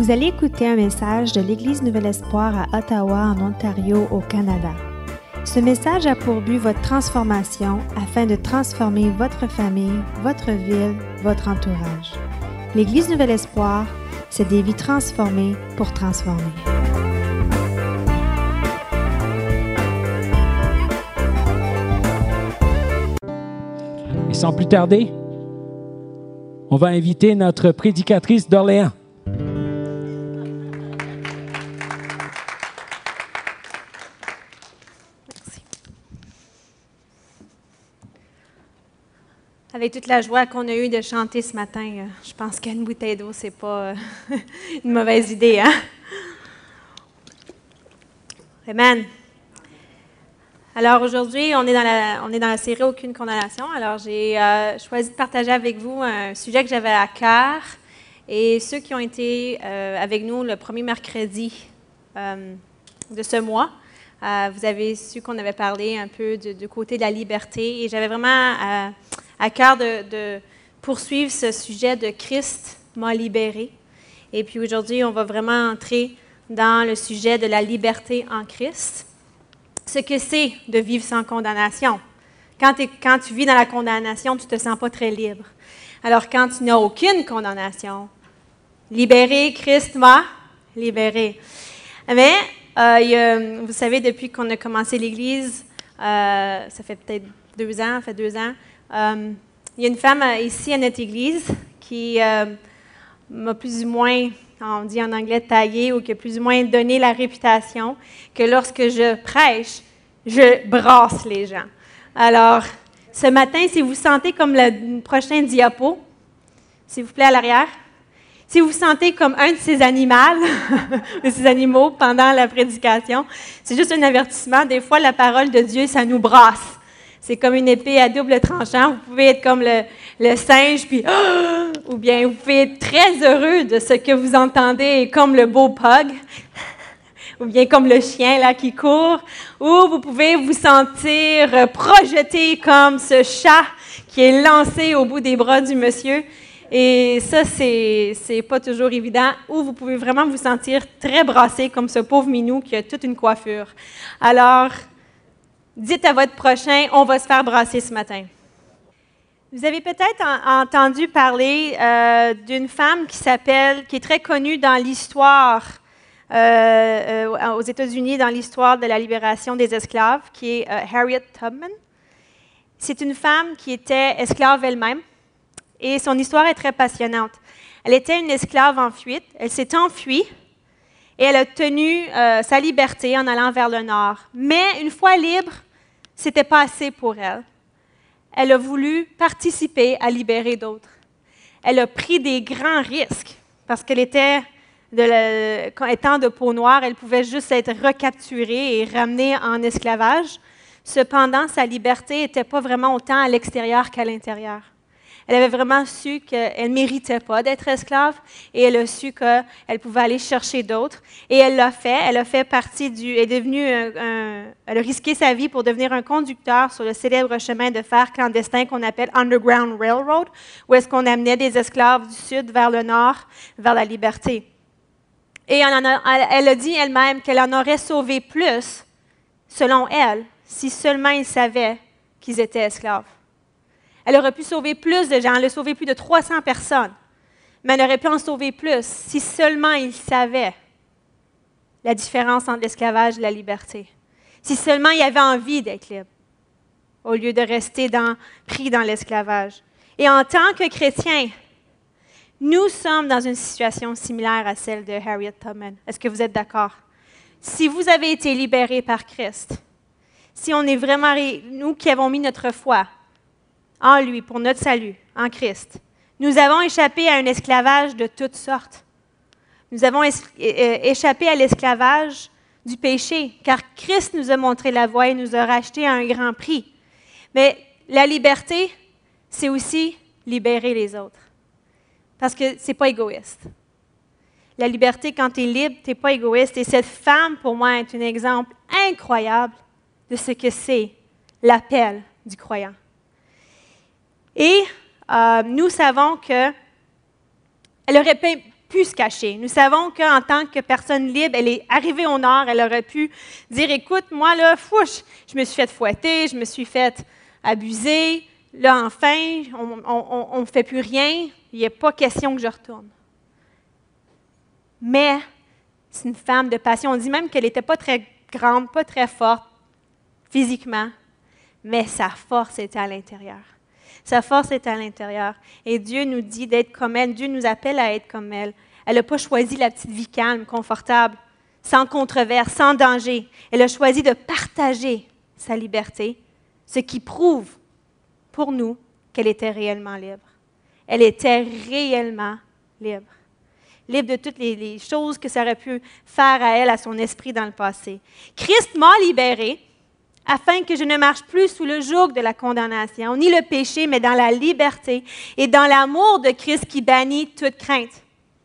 Vous allez écouter un message de l'Église Nouvel Espoir à Ottawa, en Ontario, au Canada. Ce message a pour but votre transformation afin de transformer votre famille, votre ville, votre entourage. L'Église Nouvel Espoir, c'est des vies transformées pour transformer. Et sans plus tarder, on va inviter notre prédicatrice d'Orléans. Avec toute la joie qu'on a eue de chanter ce matin, je pense qu'une bouteille d'eau, c'est pas une mauvaise idée, hein? Amen. Alors aujourd'hui, on est dans la série Aucune condamnation. Alors j'ai choisi de partager avec vous un sujet que j'avais à cœur. Et ceux qui ont été avec nous le premier mercredi de ce mois, vous avez su qu'on avait parlé un peu du côté de la liberté. Et j'avais vraiment à cœur de poursuivre ce sujet de Christ m'a libéré. Et puis aujourd'hui, on va vraiment entrer dans le sujet de la liberté en Christ. Ce que c'est de vivre sans condamnation. Quand tu vis dans la condamnation, tu ne te sens pas très libre. Alors quand tu n'as aucune condamnation, libéré, Christ m'a libéré. Mais vous savez, depuis qu'on a commencé l'Église, ça fait peut-être 2 ans, il y a une femme ici à notre Église qui m'a plus ou moins, on dit en anglais taillé, ou qui a plus ou moins donné la réputation que lorsque je prêche, je brasse les gens. Alors, ce matin, si vous sentez comme le prochain diapo, s'il vous plaît à l'arrière, si vous vous sentez comme un de ces animaux pendant la prédication, c'est juste un avertissement. Des fois, la parole de Dieu, ça nous brasse. C'est comme une épée à double tranchant. Vous pouvez être comme le singe, puis ou bien vous pouvez être très heureux de ce que vous entendez, comme le beau pug, ou bien comme le chien là qui court, ou vous pouvez vous sentir projeté comme ce chat qui est lancé au bout des bras du monsieur. Et ça, c'est pas toujours évident. Ou vous pouvez vraiment vous sentir très brassé comme ce pauvre minou qui a toute une coiffure. Alors, dites à votre prochain, on va se faire brasser ce matin. Vous avez peut-être entendu parler d'une femme qui est très connue dans l'histoire aux États-Unis, dans l'histoire de la libération des esclaves, qui est Harriet Tubman. C'est une femme qui était esclave elle-même et son histoire est très passionnante. Elle était une esclave en fuite, elle s'est enfuie et elle a tenu sa liberté en allant vers le nord. Mais une fois libre, ce n'était pas assez pour elle. Elle a voulu participer à libérer d'autres. Elle a pris des grands risques parce qu'elle était, étant de peau noire, elle pouvait juste être recapturée et ramenée en esclavage. Cependant, sa liberté n'était pas vraiment autant à l'extérieur qu'à l'intérieur. Elle avait vraiment su qu'elle ne méritait pas d'être esclave et elle a su qu'elle pouvait aller chercher d'autres. Et elle l'a fait. Elle a fait partie elle a risqué sa vie pour devenir un conducteur sur le célèbre chemin de fer clandestin qu'on appelle Underground Railroad, où est-ce qu'on amenait des esclaves du sud vers le nord, vers la liberté. Et elle a dit elle-même qu'elle en aurait sauvé plus, selon elle, si seulement ils savaient qu'ils étaient esclaves. Elle aurait pu sauver plus de gens. Elle a sauvé plus de 300 personnes. Mais elle aurait pu en sauver plus si seulement ils savaient la différence entre l'esclavage et la liberté. Si seulement ils avaient envie d'être libres, au lieu de rester pris dans l'esclavage. Et en tant que chrétiens, nous sommes dans une situation similaire à celle de Harriet Tubman. Est-ce que vous êtes d'accord? Si vous avez été libérés par Christ, si on est vraiment, nous qui avons mis notre foi en lui, pour notre salut, en Christ. Nous avons échappé à un esclavage de toutes sortes. Nous avons échappé à l'esclavage du péché, car Christ nous a montré la voie et nous a racheté à un grand prix. Mais la liberté, c'est aussi libérer les autres. Parce que ce n'est pas égoïste. La liberté, quand tu es libre, tu n'es pas égoïste. Et cette femme, pour moi, est un exemple incroyable de ce que c'est l'appel du croyant. Et nous savons qu'elle aurait pu se cacher. Nous savons qu'en tant que personne libre, elle est arrivée au nord, elle aurait pu dire, écoute, moi, là, je me suis fait fouetter, je me suis fait abuser, là, enfin, on ne fait plus rien, il n'y a pas question que je retourne. Mais c'est une femme de passion. On dit même qu'elle n'était pas très grande, pas très forte physiquement, mais sa force était à l'intérieur. Sa force est à l'intérieur. Et Dieu nous dit d'être comme elle. Dieu nous appelle à être comme elle. Elle n'a pas choisi la petite vie calme, confortable, sans controverse, sans danger. Elle a choisi de partager sa liberté, ce qui prouve pour nous qu'elle était réellement libre. Elle était réellement libre. Libre de toutes les choses que ça aurait pu faire à elle, à son esprit dans le passé. Christ m'a libérée afin que je ne marche plus sous le joug de la condamnation, ni le péché, mais dans la liberté et dans l'amour de Christ qui bannit toute crainte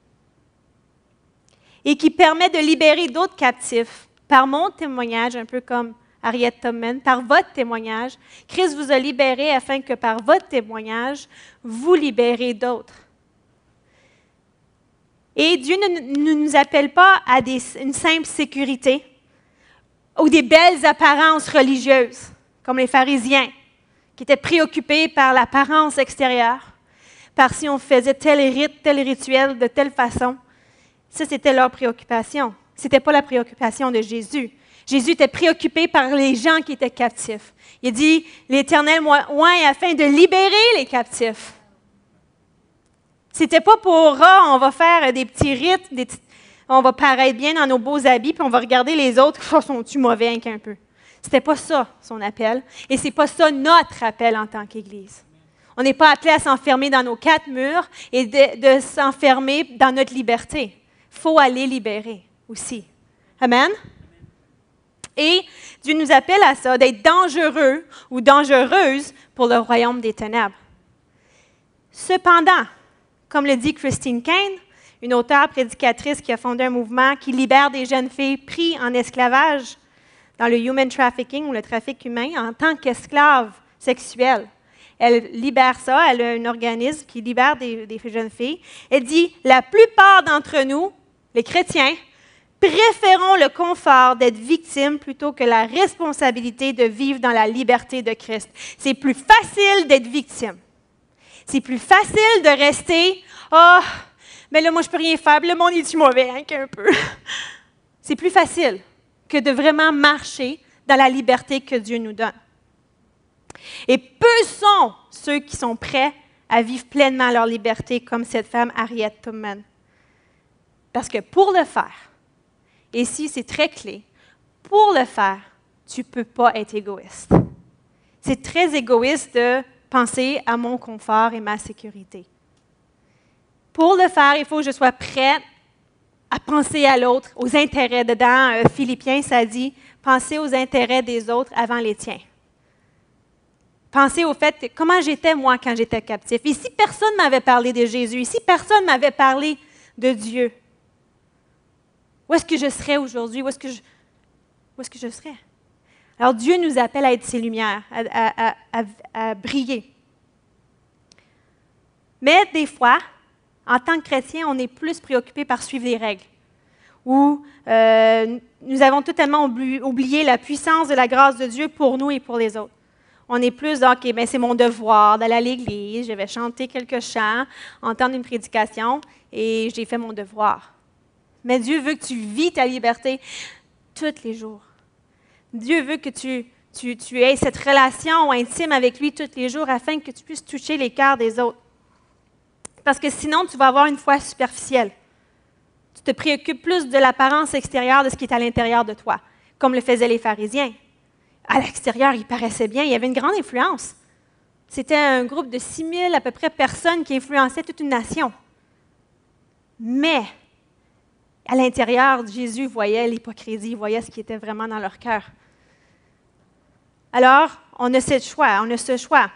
et qui permet de libérer d'autres captifs. Par mon témoignage, un peu comme Harriet Tubman, par votre témoignage, Christ vous a libérés afin que par votre témoignage, vous libérez d'autres. Et Dieu ne nous appelle pas à une simple sécurité ou des belles apparences religieuses, comme les pharisiens, qui étaient préoccupés par l'apparence extérieure, par si on faisait tel rite, tel rituel, de telle façon. Ça, c'était leur préoccupation. Ce n'était pas la préoccupation de Jésus. Jésus était préoccupé par les gens qui étaient captifs. Il a dit, l'Éternel oint afin de libérer les captifs. C'était pas pour, on va faire des petits rites, on va paraître bien dans nos beaux habits, puis on va regarder les autres, sont-ils mauvais un peu? C'était pas ça, son appel. Et c'est pas ça notre appel en tant qu'Église. On n'est pas appelé à s'enfermer dans nos 4 murs et de s'enfermer dans notre liberté. Il faut aller libérer aussi. Amen? Et Dieu nous appelle à ça, d'être dangereux ou dangereuse pour le royaume des ténèbres. Cependant, comme le dit Christine Caine, une auteure prédicatrice qui a fondé un mouvement qui libère des jeunes filles prises en esclavage dans le human trafficking ou le trafic humain en tant qu'esclaves sexuelles. Elle libère ça, elle a un organisme qui libère des jeunes filles. Elle dit, la plupart d'entre nous, les chrétiens, préférons le confort d'être victimes plutôt que la responsabilité de vivre dans la liberté de Christ. C'est plus facile d'être victime. C'est plus facile de rester, mais là, moi, je ne peux rien faire, le monde est-tu mauvais, hein, qu'un peu. C'est plus facile que de vraiment marcher dans la liberté que Dieu nous donne. Et peu sont ceux qui sont prêts à vivre pleinement leur liberté comme cette femme Harriet Tubman. Parce que pour le faire, et ici c'est très clé, pour le faire, tu ne peux pas être égoïste. C'est très égoïste de penser à mon confort et ma sécurité. Pour le faire, il faut que je sois prête à penser à l'autre, aux intérêts. Dedans, Philippiens, ça dit, pensez aux intérêts des autres avant les tiens. Pensez au fait que comment j'étais, moi, quand j'étais captif. Et si personne ne m'avait parlé de Jésus, et si personne ne m'avait parlé de Dieu, où est-ce que je serais aujourd'hui? Où est-ce que je serais? Alors, Dieu nous appelle à être ses lumières, à briller. Mais des fois, en tant que chrétien, on est plus préoccupé par suivre les règles. Ou nous avons totalement oublié la puissance de la grâce de Dieu pour nous et pour les autres. On est plus dans, OK, bien, c'est mon devoir d'aller à l'église, je vais chanter quelques chants, entendre une prédication, et j'ai fait mon devoir. Mais Dieu veut que tu vis ta liberté tous les jours. Dieu veut que tu aies cette relation intime avec lui tous les jours afin que tu puisses toucher les cœurs des autres. Parce que sinon, tu vas avoir une foi superficielle. Tu te préoccupes plus de l'apparence extérieure de ce qui est à l'intérieur de toi, comme le faisaient les pharisiens. À l'extérieur, il paraissait bien, il y avait une grande influence. C'était un groupe de 6 000 à peu près personnes qui influençaient toute une nation. Mais, à l'intérieur, Jésus voyait l'hypocrisie, il voyait ce qui était vraiment dans leur cœur. Alors, on a ce choix.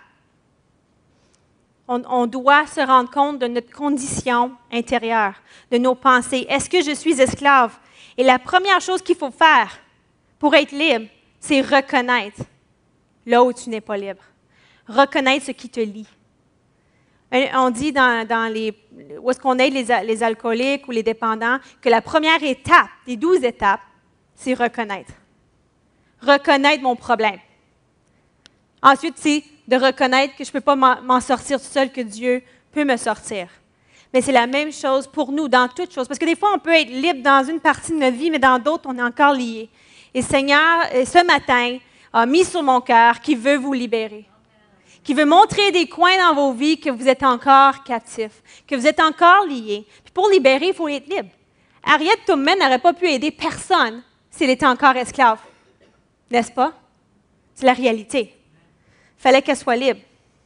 On doit se rendre compte de notre condition intérieure, de nos pensées. Est-ce que je suis esclave? Et la première chose qu'il faut faire pour être libre, c'est reconnaître là où tu n'es pas libre. Reconnaître ce qui te lie. On dit où est-ce qu'on aide les alcooliques ou les dépendants, que la première étape, des 12 étapes, c'est reconnaître. Reconnaître mon problème. Ensuite, c'est de reconnaître que je ne peux pas m'en sortir tout seul, que Dieu peut me sortir. Mais c'est la même chose pour nous, dans toutes choses. Parce que des fois, on peut être libre dans une partie de notre vie, mais dans d'autres, on est encore lié. Et Seigneur, ce matin, a mis sur mon cœur qu'il veut vous libérer. Qui veut montrer des coins dans vos vies que vous êtes encore captifs, que vous êtes encore liés. Puis pour libérer, il faut être libre. Harriet Tubman n'aurait pas pu aider personne s'il était encore esclave. N'est-ce pas? C'est la réalité. Il fallait qu'elle soit libre.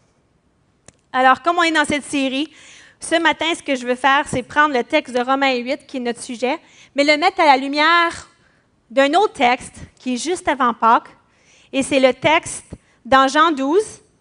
Alors, comme on est dans cette série, ce matin, ce que je veux faire, c'est prendre le texte de Romains 8, qui est notre sujet, mais le mettre à la lumière d'un autre texte qui est juste avant Pâques. Et c'est le texte dans Jean 12.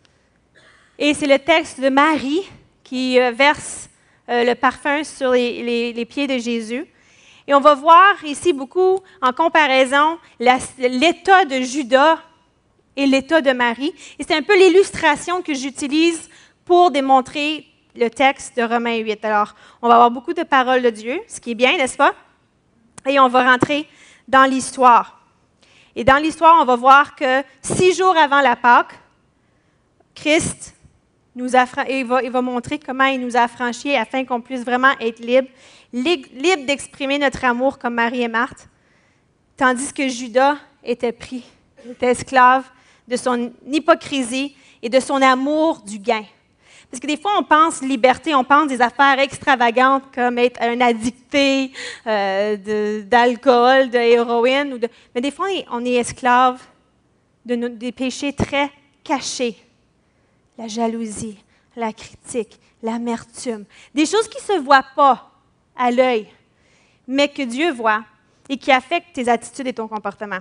Et c'est le texte de Marie qui verse le parfum sur les pieds de Jésus. Et on va voir ici beaucoup en comparaison l'état de Judas et l'état de Marie. Et c'est un peu l'illustration que j'utilise pour démontrer le texte de Romains 8. Alors, on va avoir beaucoup de paroles de Dieu, ce qui est bien, n'est-ce pas? Et on va rentrer dans l'histoire. Et dans l'histoire, on va voir que 6 jours avant la Pâque, Christ il va montrer comment il nous a affranchis afin qu'on puisse vraiment être libre d'exprimer notre amour comme Marie et Marthe, tandis que Judas était pris, était esclave de son hypocrisie et de son amour du gain. Parce que des fois, on pense liberté, on pense des affaires extravagantes comme être un addicté d'alcool, d'héroïne. Mais des fois, on est esclave des péchés très cachés. La jalousie, la critique, l'amertume. Des choses qui ne se voient pas à l'œil, mais que Dieu voit et qui affectent tes attitudes et ton comportement.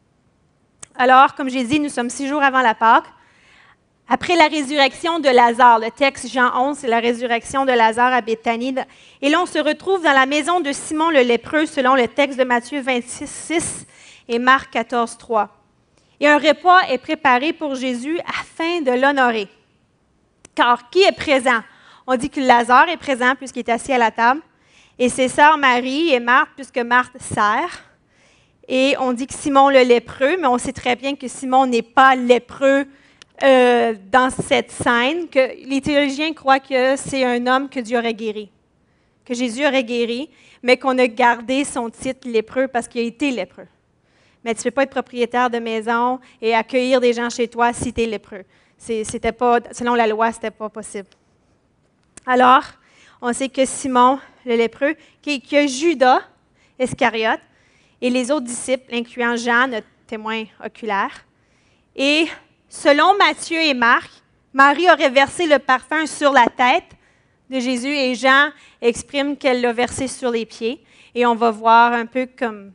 Alors, comme j'ai dit, nous sommes 6 jours avant la Pâque. Après la résurrection de Lazare, le texte Jean 11, c'est la résurrection de Lazare à Béthanie. Et là, on se retrouve dans la maison de Simon le lépreux, selon le texte de Matthieu 26, 6 et Marc 14, 3. Et un repas est préparé pour Jésus afin de l'honorer. Car qui est présent? On dit que Lazare est présent puisqu'il est assis à la table. Et ses sœurs Marie et Marthe, puisque Marthe sert. Et on dit que Simon le lépreux, mais on sait très bien que Simon n'est pas lépreux dans cette scène, que les théologiens croient que c'est un homme que Dieu aurait guéri, que Jésus aurait guéri, mais qu'on a gardé son titre lépreux parce qu'il a été lépreux. Mais tu ne peux pas être propriétaire de maison et accueillir des gens chez toi si tu es lépreux. C'était pas, selon la loi, ce n'était pas possible. Alors, on sait que Simon, le lépreux, qu'il y a Judas Iscariote et les autres disciples, incluant Jean, notre témoin oculaire. Et selon Matthieu et Marc, Marie aurait versé le parfum sur la tête de Jésus et Jean exprime qu'elle l'a versé sur les pieds. Et on va voir un peu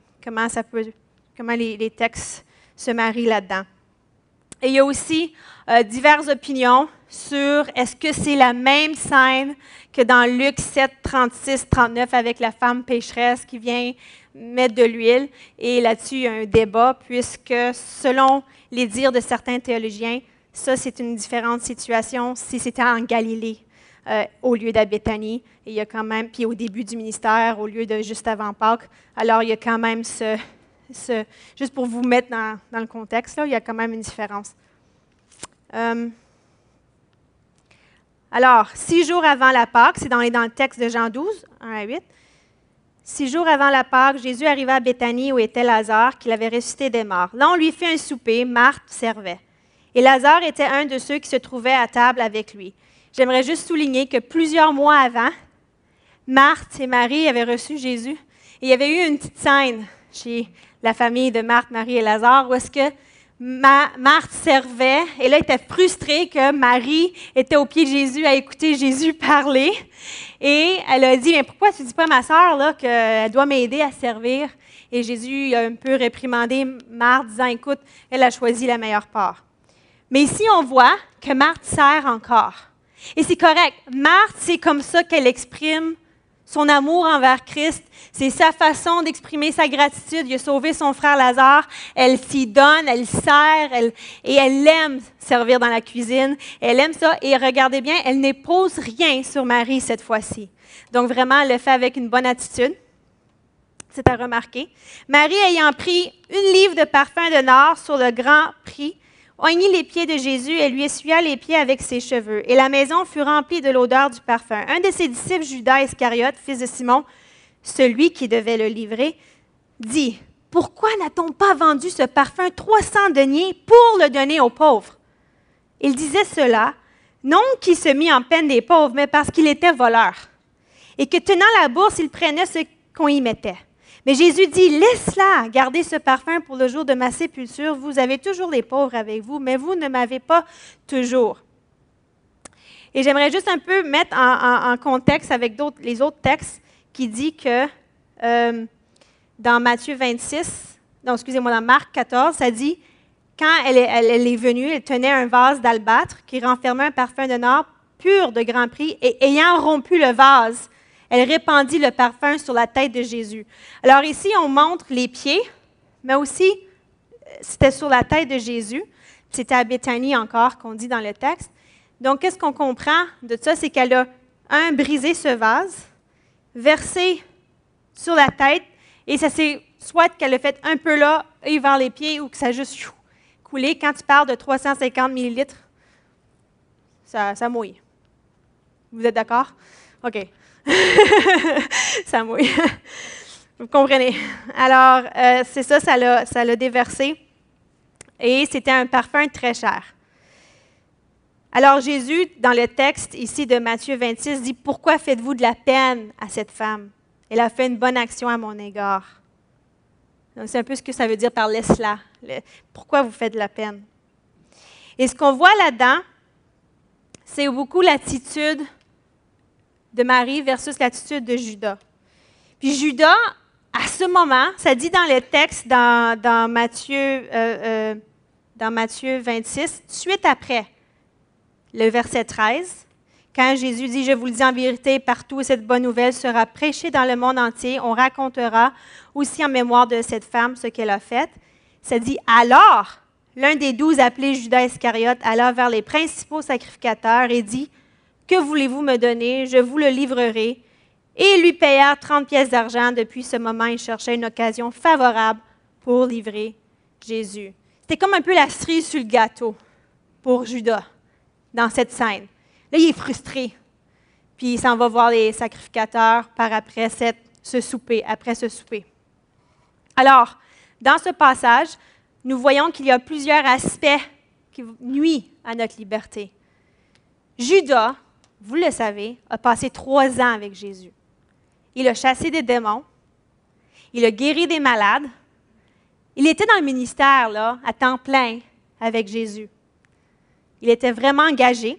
comment les textes se marient là-dedans. Et il y a aussi diverses opinions sur est-ce que c'est la même scène que dans Luc 7, 36, 39 avec la femme pécheresse qui vient mettre de l'huile. Et là-dessus, il y a un débat puisque selon les dires de certains théologiens, ça c'est une différente situation si c'était en Galilée au lieu d'à Béthanie. Et il y a quand même, puis au début du ministère, au lieu de juste avant Pâques, alors il y a quand même juste pour vous mettre dans le contexte, là, il y a quand même une différence. Alors, 6 jours avant la Pâque, c'est dans le texte de Jean 12, 1 à 8. 6 jours avant la Pâque, Jésus arriva à Béthanie où était Lazare, qu'il avait ressuscité des morts. Là, on lui fit un souper, Marthe servait. Et Lazare était un de ceux qui se trouvaient à table avec lui. J'aimerais juste souligner que plusieurs mois avant, Marthe et Marie avaient reçu Jésus. Et il y avait eu une petite scène chez la famille de Marthe, Marie et Lazare, où est-ce que Marthe servait, et là, elle était frustrée que Marie était au pied de Jésus à écouter Jésus parler. Et elle a dit, « Mais pourquoi tu ne dis pas à ma sœur là, qu'elle doit m'aider à servir? » Et Jésus a un peu réprimandé Marthe, disant, « Écoute, elle a choisi la meilleure part. » Mais ici, on voit que Marthe sert encore. Et c'est correct. Marthe, c'est comme ça qu'elle exprime son amour envers Christ. C'est sa façon d'exprimer sa gratitude. Il a sauvé son frère Lazare. Elle s'y donne, elle sert, et elle aime servir dans la cuisine. Elle aime ça. Et regardez bien, elle n'épose rien sur Marie cette fois-ci. Donc vraiment, elle le fait avec une bonne attitude. C'est à remarquer. Marie, ayant pris une livre de parfum de nard sur le grand prix, oignit les pieds de Jésus et lui essuya les pieds avec ses cheveux. Et la maison fut remplie de l'odeur du parfum. Un de ses disciples, Judas Iscariote, fils de Simon, celui qui devait le livrer, dit, « Pourquoi n'a-t-on pas vendu ce parfum 300 deniers pour le donner aux pauvres? » Il disait cela, non qu'il se mit en peine des pauvres, mais parce qu'il était voleur, et que tenant la bourse, il prenait ce qu'on y mettait. Mais Jésus dit, « Laisse-la, gardez ce parfum pour le jour de ma sépulture. Vous avez toujours les pauvres avec vous, mais vous ne m'avez pas toujours. » Et j'aimerais juste un peu mettre en contexte avec les autres textes qui dit que dans Matthieu 26, non, excusez-moi, dans Marc 14, ça dit, quand elle est venue, elle tenait un vase d'albâtre qui renfermait un parfum de nard pur de grand prix, et ayant rompu le vase, elle répandit le parfum sur la tête de Jésus. Alors ici, on montre les pieds, mais aussi, c'était sur la tête de Jésus. C'était à Béthanie encore, qu'on dit dans le texte. Donc, qu'est-ce qu'on comprend de ça? C'est qu'elle a, brisé ce vase, versé sur la tête, et ça c'est soit qu'elle a fait un peu là, et vers les pieds, ou que ça a juste coulé. Quand tu parles de 350 millilitres, ça mouille. Vous êtes d'accord? OK. Ça mouille. Vous comprenez? Alors, c'est ça, ça l'a déversé. Et c'était un parfum très cher. Alors, Jésus, dans le texte ici de Matthieu 26, dit, « Pourquoi faites-vous de la peine à cette femme? Elle a fait une bonne action à mon égard. » Donc, c'est un peu ce que ça veut dire par « laisse-la ». Pourquoi vous faites de la peine? Et ce qu'on voit là-dedans, c'est beaucoup l'attitude de Marie versus l'attitude de Judas. Puis Judas, à ce moment, ça dit dans le texte dans Matthieu 26, suite après, le verset 13, quand Jésus dit « Je vous le dis en vérité, partout où cette bonne nouvelle sera prêchée dans le monde entier, on racontera aussi en mémoire de cette femme ce qu'elle a fait. » Ça dit « Alors, l'un des 12 appelé Judas Iscariote alla vers les principaux sacrificateurs et dit « Que voulez-vous me donner? Je vous le livrerai. » Et ils lui payèrent 30 pièces d'argent. Depuis ce moment, il cherchait une occasion favorable pour livrer Jésus. C'était comme un peu la cerise sur le gâteau pour Judas dans cette scène. Là, il est frustré. Puis il s'en va voir les sacrificateurs après ce souper. Alors, dans ce passage, nous voyons qu'il y a plusieurs aspects qui nuisent à notre liberté. Judas, vous le savez, a passé 3 ans avec Jésus. Il a chassé des démons. Il a guéri des malades. Il était dans le ministère, là, à temps plein, avec Jésus. Il était vraiment engagé.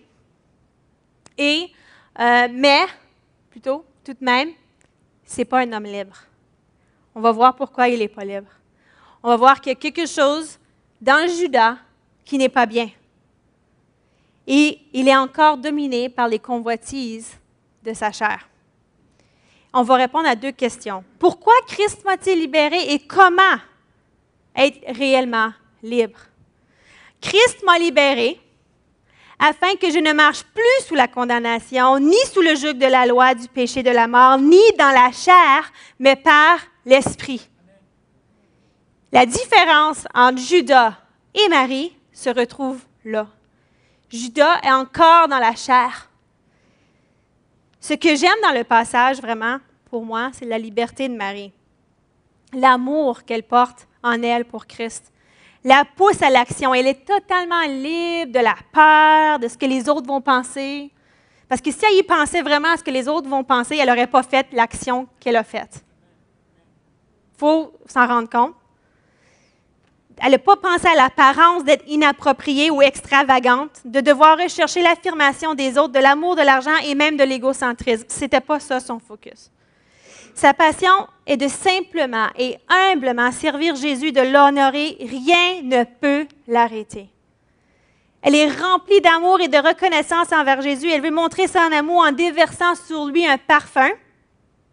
Mais, tout de même, ce n'est pas un homme libre. On va voir pourquoi il n'est pas libre. On va voir qu'il y a quelque chose dans Judas qui n'est pas bien. Et il est encore dominé par les convoitises de sa chair. On va répondre à 2 questions. Pourquoi Christ m'a-t-il libéré et comment être réellement libre? Christ m'a libéré afin que je ne marche plus sous la condamnation, ni sous le joug de la loi du péché de la mort, ni dans la chair, mais par l'Esprit. La différence entre Judas et Marie se retrouve là. Judas est encore dans la chair. Ce que j'aime dans le passage, vraiment, pour moi, c'est la liberté de Marie. L'amour qu'elle porte en elle pour Christ. La pousse à l'action. Elle est totalement libre de la peur, de ce que les autres vont penser. Parce que si elle y pensait vraiment à ce que les autres vont penser, elle n'aurait pas fait l'action qu'elle a faite. Il faut s'en rendre compte. Elle n'a pas pensé à l'apparence d'être inappropriée ou extravagante, de devoir rechercher l'affirmation des autres, de l'amour, de l'argent et même de l'égocentrisme. Ce n'était pas ça son focus. Sa passion est de simplement et humblement servir Jésus, de l'honorer. Rien ne peut l'arrêter. Elle est remplie d'amour et de reconnaissance envers Jésus. Elle veut montrer son amour en déversant sur lui un parfum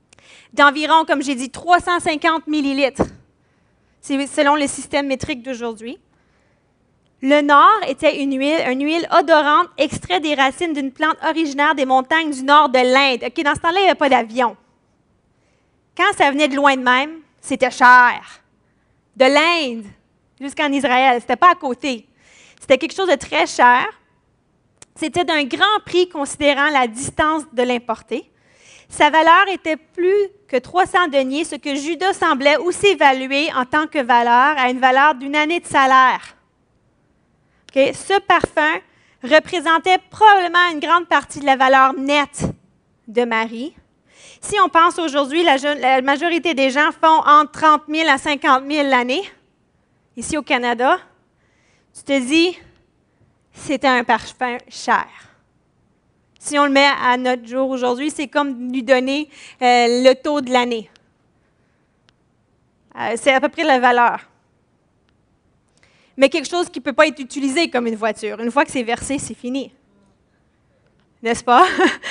d'environ, comme j'ai dit, 350 millilitres. C'est selon le système métrique d'aujourd'hui. Le nord était une huile odorante extraite des racines d'une plante originaire des montagnes du nord de l'Inde. OK, dans ce temps-là, il n'y avait pas d'avion. Quand ça venait de loin de même, c'était cher. De l'Inde jusqu'en Israël, c'était pas à côté. C'était quelque chose de très cher. C'était d'un grand prix considérant la distance de l'importer. Sa valeur était plus que 300 deniers, ce que Judas semblait aussi évaluer en tant que valeur à une valeur d'une année de salaire. Okay? Ce parfum représentait probablement une grande partie de la valeur nette de Marie. Si on pense aujourd'hui, la majorité des gens font entre 30 000 à 50 000 l'année, ici au Canada. Tu te dis, c'était un parfum cher. Si on le met à notre jour aujourd'hui, c'est comme lui donner le taux de l'année. C'est à peu près la valeur. Mais quelque chose qui ne peut pas être utilisé comme une voiture. Une fois que c'est versé, c'est fini. N'est-ce pas?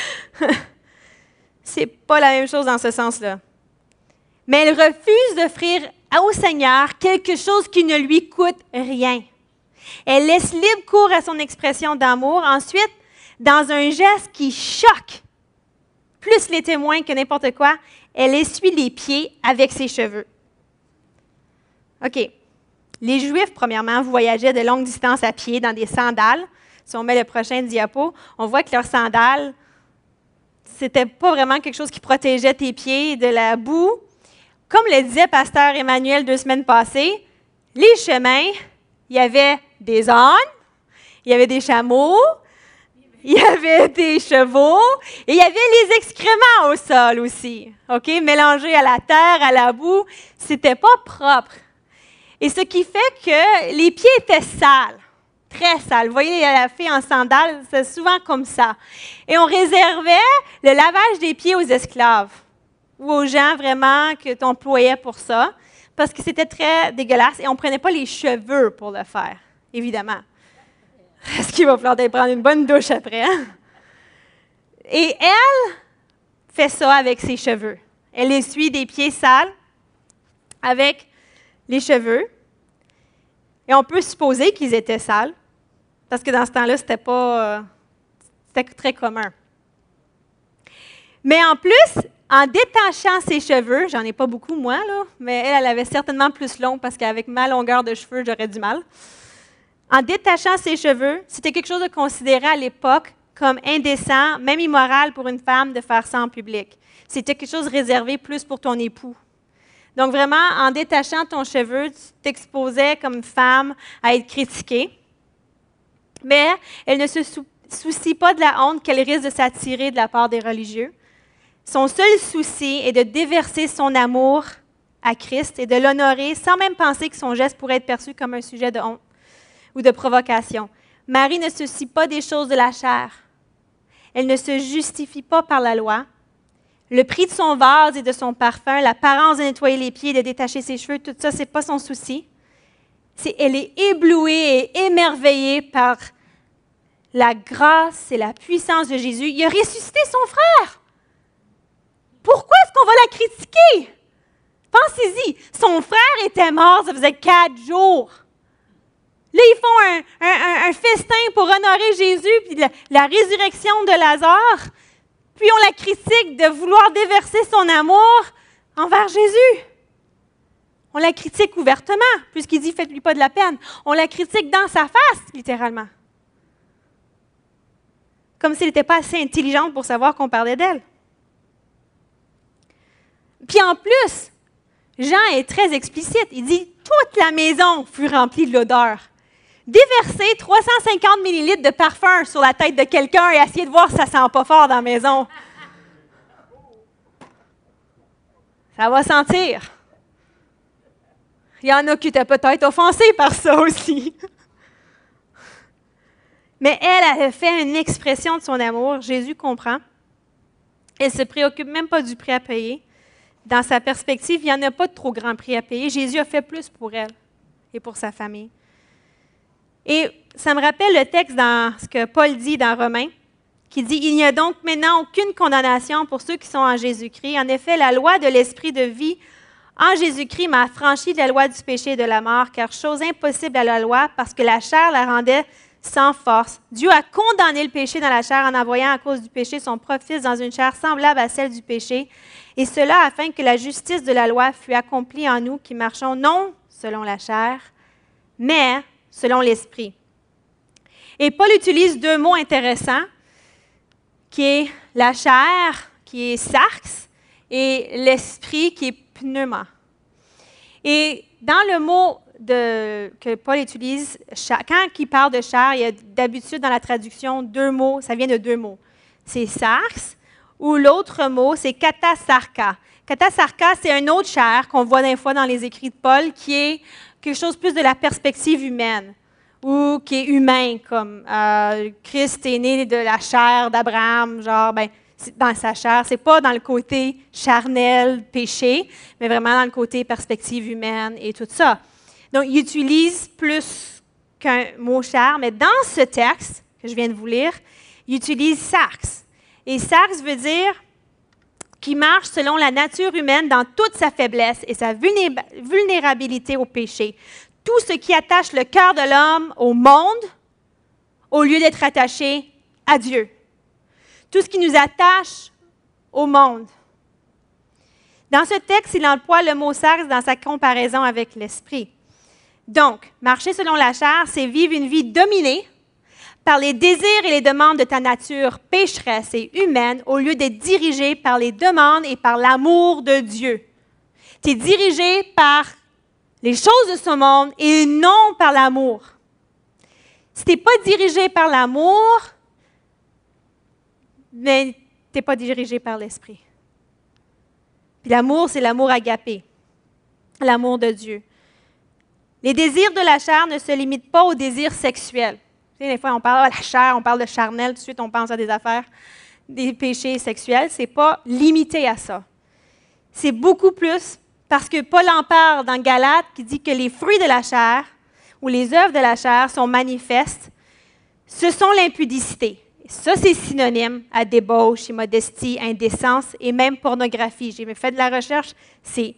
C'est pas la même chose dans ce sens-là. Mais elle refuse d'offrir au Seigneur quelque chose qui ne lui coûte rien. Elle laisse libre cours à son expression d'amour. Ensuite, dans un geste qui choque plus les témoins que n'importe quoi, elle essuie les pieds avec ses cheveux. OK. Les Juifs, premièrement, voyageaient de longues distances à pied dans des sandales. Si on met le prochain diapo, on voit que leurs sandales, c'était pas vraiment quelque chose qui protégeait tes pieds de la boue. Comme le disait Pasteur Emmanuel 2 semaines passées, les chemins, il y avait des ânes, il y avait des chameaux, il y avait des chevaux, et il y avait les excréments au sol aussi, OK? Mélangés à la terre, à la boue, c'était pas propre. Et ce qui fait que les pieds étaient sales, très sales. Vous voyez la fille en sandales, c'est souvent comme ça. Et on réservait le lavage des pieds aux esclaves ou aux gens vraiment que tu employais pour ça, parce que c'était très dégueulasse et on ne prenait pas les cheveux pour le faire, évidemment. Est-ce qu'il va falloir prendre une bonne douche après? Hein? Et elle fait ça avec ses cheveux. Elle essuie des pieds sales avec les cheveux. Et on peut supposer qu'ils étaient sales, parce que dans ce temps-là, c'était très commun. Mais en plus, en détachant ses cheveux, j'en ai pas beaucoup moi, là, mais elle avait certainement plus long, parce qu'avec ma longueur de cheveux, j'aurais du mal. En détachant ses cheveux, c'était quelque chose de considéré à l'époque comme indécent, même immoral pour une femme de faire ça en public. C'était quelque chose réservé plus pour ton époux. Donc vraiment, en détachant ton cheveu, tu t'exposais comme femme à être critiquée. Mais elle ne se soucie pas de la honte qu'elle risque de s'attirer de la part des religieux. Son seul souci est de déverser son amour à Christ et de l'honorer sans même penser que son geste pourrait être perçu comme un sujet de honte ou de provocation. Marie ne se soucie pas des choses de la chair. Elle ne se justifie pas par la loi. Le prix de son vase et de son parfum, l'apparence de nettoyer les pieds et de détacher ses cheveux, tout ça, ce n'est pas son souci. Elle est éblouie et émerveillée par la grâce et la puissance de Jésus. Il a ressuscité son frère. Pourquoi est-ce qu'on va la critiquer? Pensez-y, son frère était mort, ça faisait 4 jours. Là, ils font un festin pour honorer Jésus, puis la résurrection de Lazare. Puis on la critique de vouloir déverser son amour envers Jésus. On la critique ouvertement, puisqu'il dit « faites-lui pas de la peine ». On la critique dans sa face, littéralement. Comme s'il n'était pas assez intelligente pour savoir qu'on parlait d'elle. Puis en plus, Jean est très explicite. Il dit « toute la maison fut remplie de l'odeur ». Déverser 350 millilitres de parfum sur la tête de quelqu'un et essayer de voir si ça sent pas fort dans la maison. Ça va sentir. Il y en a qui étaient peut-être offensés par ça aussi. Mais elle a fait une expression de son amour. Jésus comprend. Elle ne se préoccupe même pas du prix à payer. Dans sa perspective, il n'y en a pas de trop grand prix à payer. Jésus a fait plus pour elle et pour sa famille. Et ça me rappelle le texte dans ce que Paul dit dans Romains, qui dit « Il n'y a donc maintenant aucune condamnation pour ceux qui sont en Jésus-Christ. En effet, la loi de l'Esprit de vie en Jésus-Christ m'a affranchi de la loi du péché et de la mort, car chose impossible à la loi, parce que la chair la rendait sans force. Dieu a condamné le péché dans la chair en envoyant à cause du péché son propre Fils dans une chair semblable à celle du péché, et cela afin que la justice de la loi fût accomplie en nous qui marchons non selon la chair, mais selon l'Esprit. » Et Paul utilise deux mots intéressants, qui est la chair, qui est sarx, et l'esprit, qui est pneuma. Et dans le mot que Paul utilise, quand il parle de chair, il y a d'habitude dans la traduction deux mots, ça vient de deux mots. C'est sarx, ou l'autre mot, c'est katasarka. Katasarka, c'est un autre chair qu'on voit des fois dans les écrits de Paul, qui est quelque chose plus de la perspective humaine, ou qui est humain, comme Christ est né de la chair d'Abraham, genre, dans sa chair. Ce n'est pas dans le côté charnel, péché, mais vraiment dans le côté perspective humaine et tout ça. Donc, il utilise plus qu'un mot chair, mais dans ce texte que je viens de vous lire, il utilise sarx. Et sarx veut dire qui marche selon la nature humaine dans toute sa faiblesse et sa vulnérabilité au péché. Tout ce qui attache le cœur de l'homme au monde, au lieu d'être attaché à Dieu. Tout ce qui nous attache au monde. Dans ce texte, il emploie le mot sarx dans sa comparaison avec l'esprit. Donc, marcher selon la chair, c'est vivre une vie dominée par les désirs et les demandes de ta nature pécheresse et humaine au lieu d'être dirigé par les demandes et par l'amour de Dieu. Tu es dirigé par les choses de ce monde et non par l'amour. Si tu n'es pas dirigé par l'amour, mais tu n'es pas dirigé par l'Esprit. Puis l'amour, c'est l'amour agapé, l'amour de Dieu. Les désirs de la chair ne se limitent pas aux désirs sexuels. Tu sais, des fois, on parle de la chair, on parle de charnel, tout de suite, on pense à des affaires, des péchés sexuels. Ce n'est pas limité à ça. C'est beaucoup plus, parce que Paul en parle dans Galates, qui dit que les fruits de la chair, ou les œuvres de la chair, sont manifestes. Ce sont l'impudicité. Ça, c'est synonyme à débauche, immodestie, indécence et même pornographie. J'ai fait de la recherche, c'est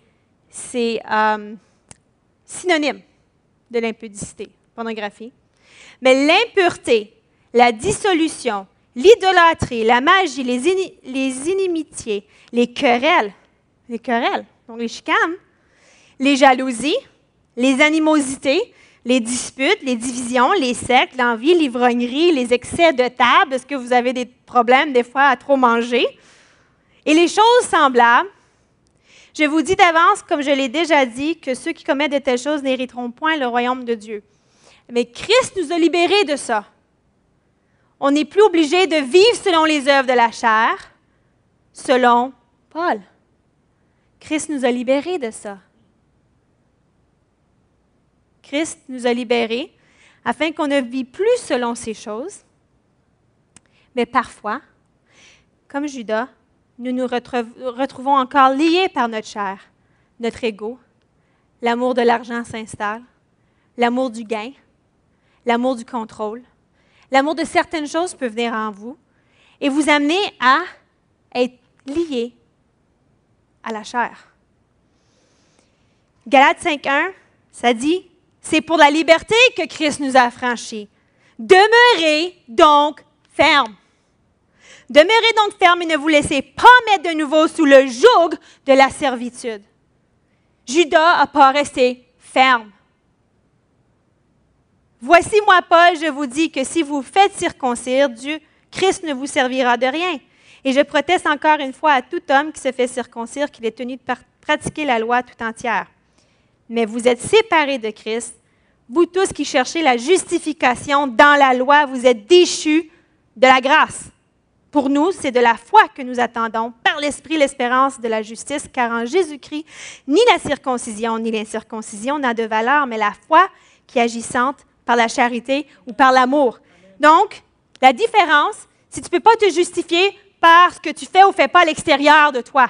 synonyme de l'impudicité, pornographie. Mais l'impureté, la dissolution, l'idolâtrie, la magie, les inimitiés, les querelles, donc les chicanes, les jalousies, les animosités, les disputes, les divisions, les sectes, l'envie, l'ivrognerie, les excès de table, est-ce que vous avez des problèmes des fois à trop manger? Et les choses semblables, je vous dis d'avance, comme je l'ai déjà dit, que ceux qui commettent de telles choses n'hériteront point le royaume de Dieu. Mais Christ nous a libérés de ça. On n'est plus obligé de vivre selon les œuvres de la chair, selon Paul. Christ nous a libérés de ça. Christ nous a libérés afin qu'on ne vit plus selon ces choses. Mais parfois, comme Judas, nous nous retrouvons encore liés par notre chair, notre ego. L'amour de l'argent s'installe, l'amour du gain, l'amour du contrôle. L'amour de certaines choses peut venir en vous et vous amener à être liés à la chair. Galates 5.1, ça dit, c'est pour la liberté que Christ nous a affranchis. Demeurez donc fermes. Demeurez donc fermes et ne vous laissez pas mettre de nouveau sous le joug de la servitude. Judas n'a pas resté ferme. Voici moi, Paul, je vous dis que si vous faites circoncire, Christ ne vous servira de rien. Et je proteste encore une fois à tout homme qui se fait circoncire qu'il est tenu de pratiquer la loi tout entière. Mais vous êtes séparés de Christ. Vous tous qui cherchez la justification dans la loi, vous êtes déchus de la grâce. Pour nous, c'est de la foi que nous attendons, par l'Esprit, l'espérance de la justice, car en Jésus-Christ, ni la circoncision ni l'incirconcision n'a de valeur, mais la foi qui est agissante par la charité ou par l'amour. Donc, la différence, c'est que tu ne peux pas te justifier par ce que tu fais ou ne fais pas à l'extérieur de toi.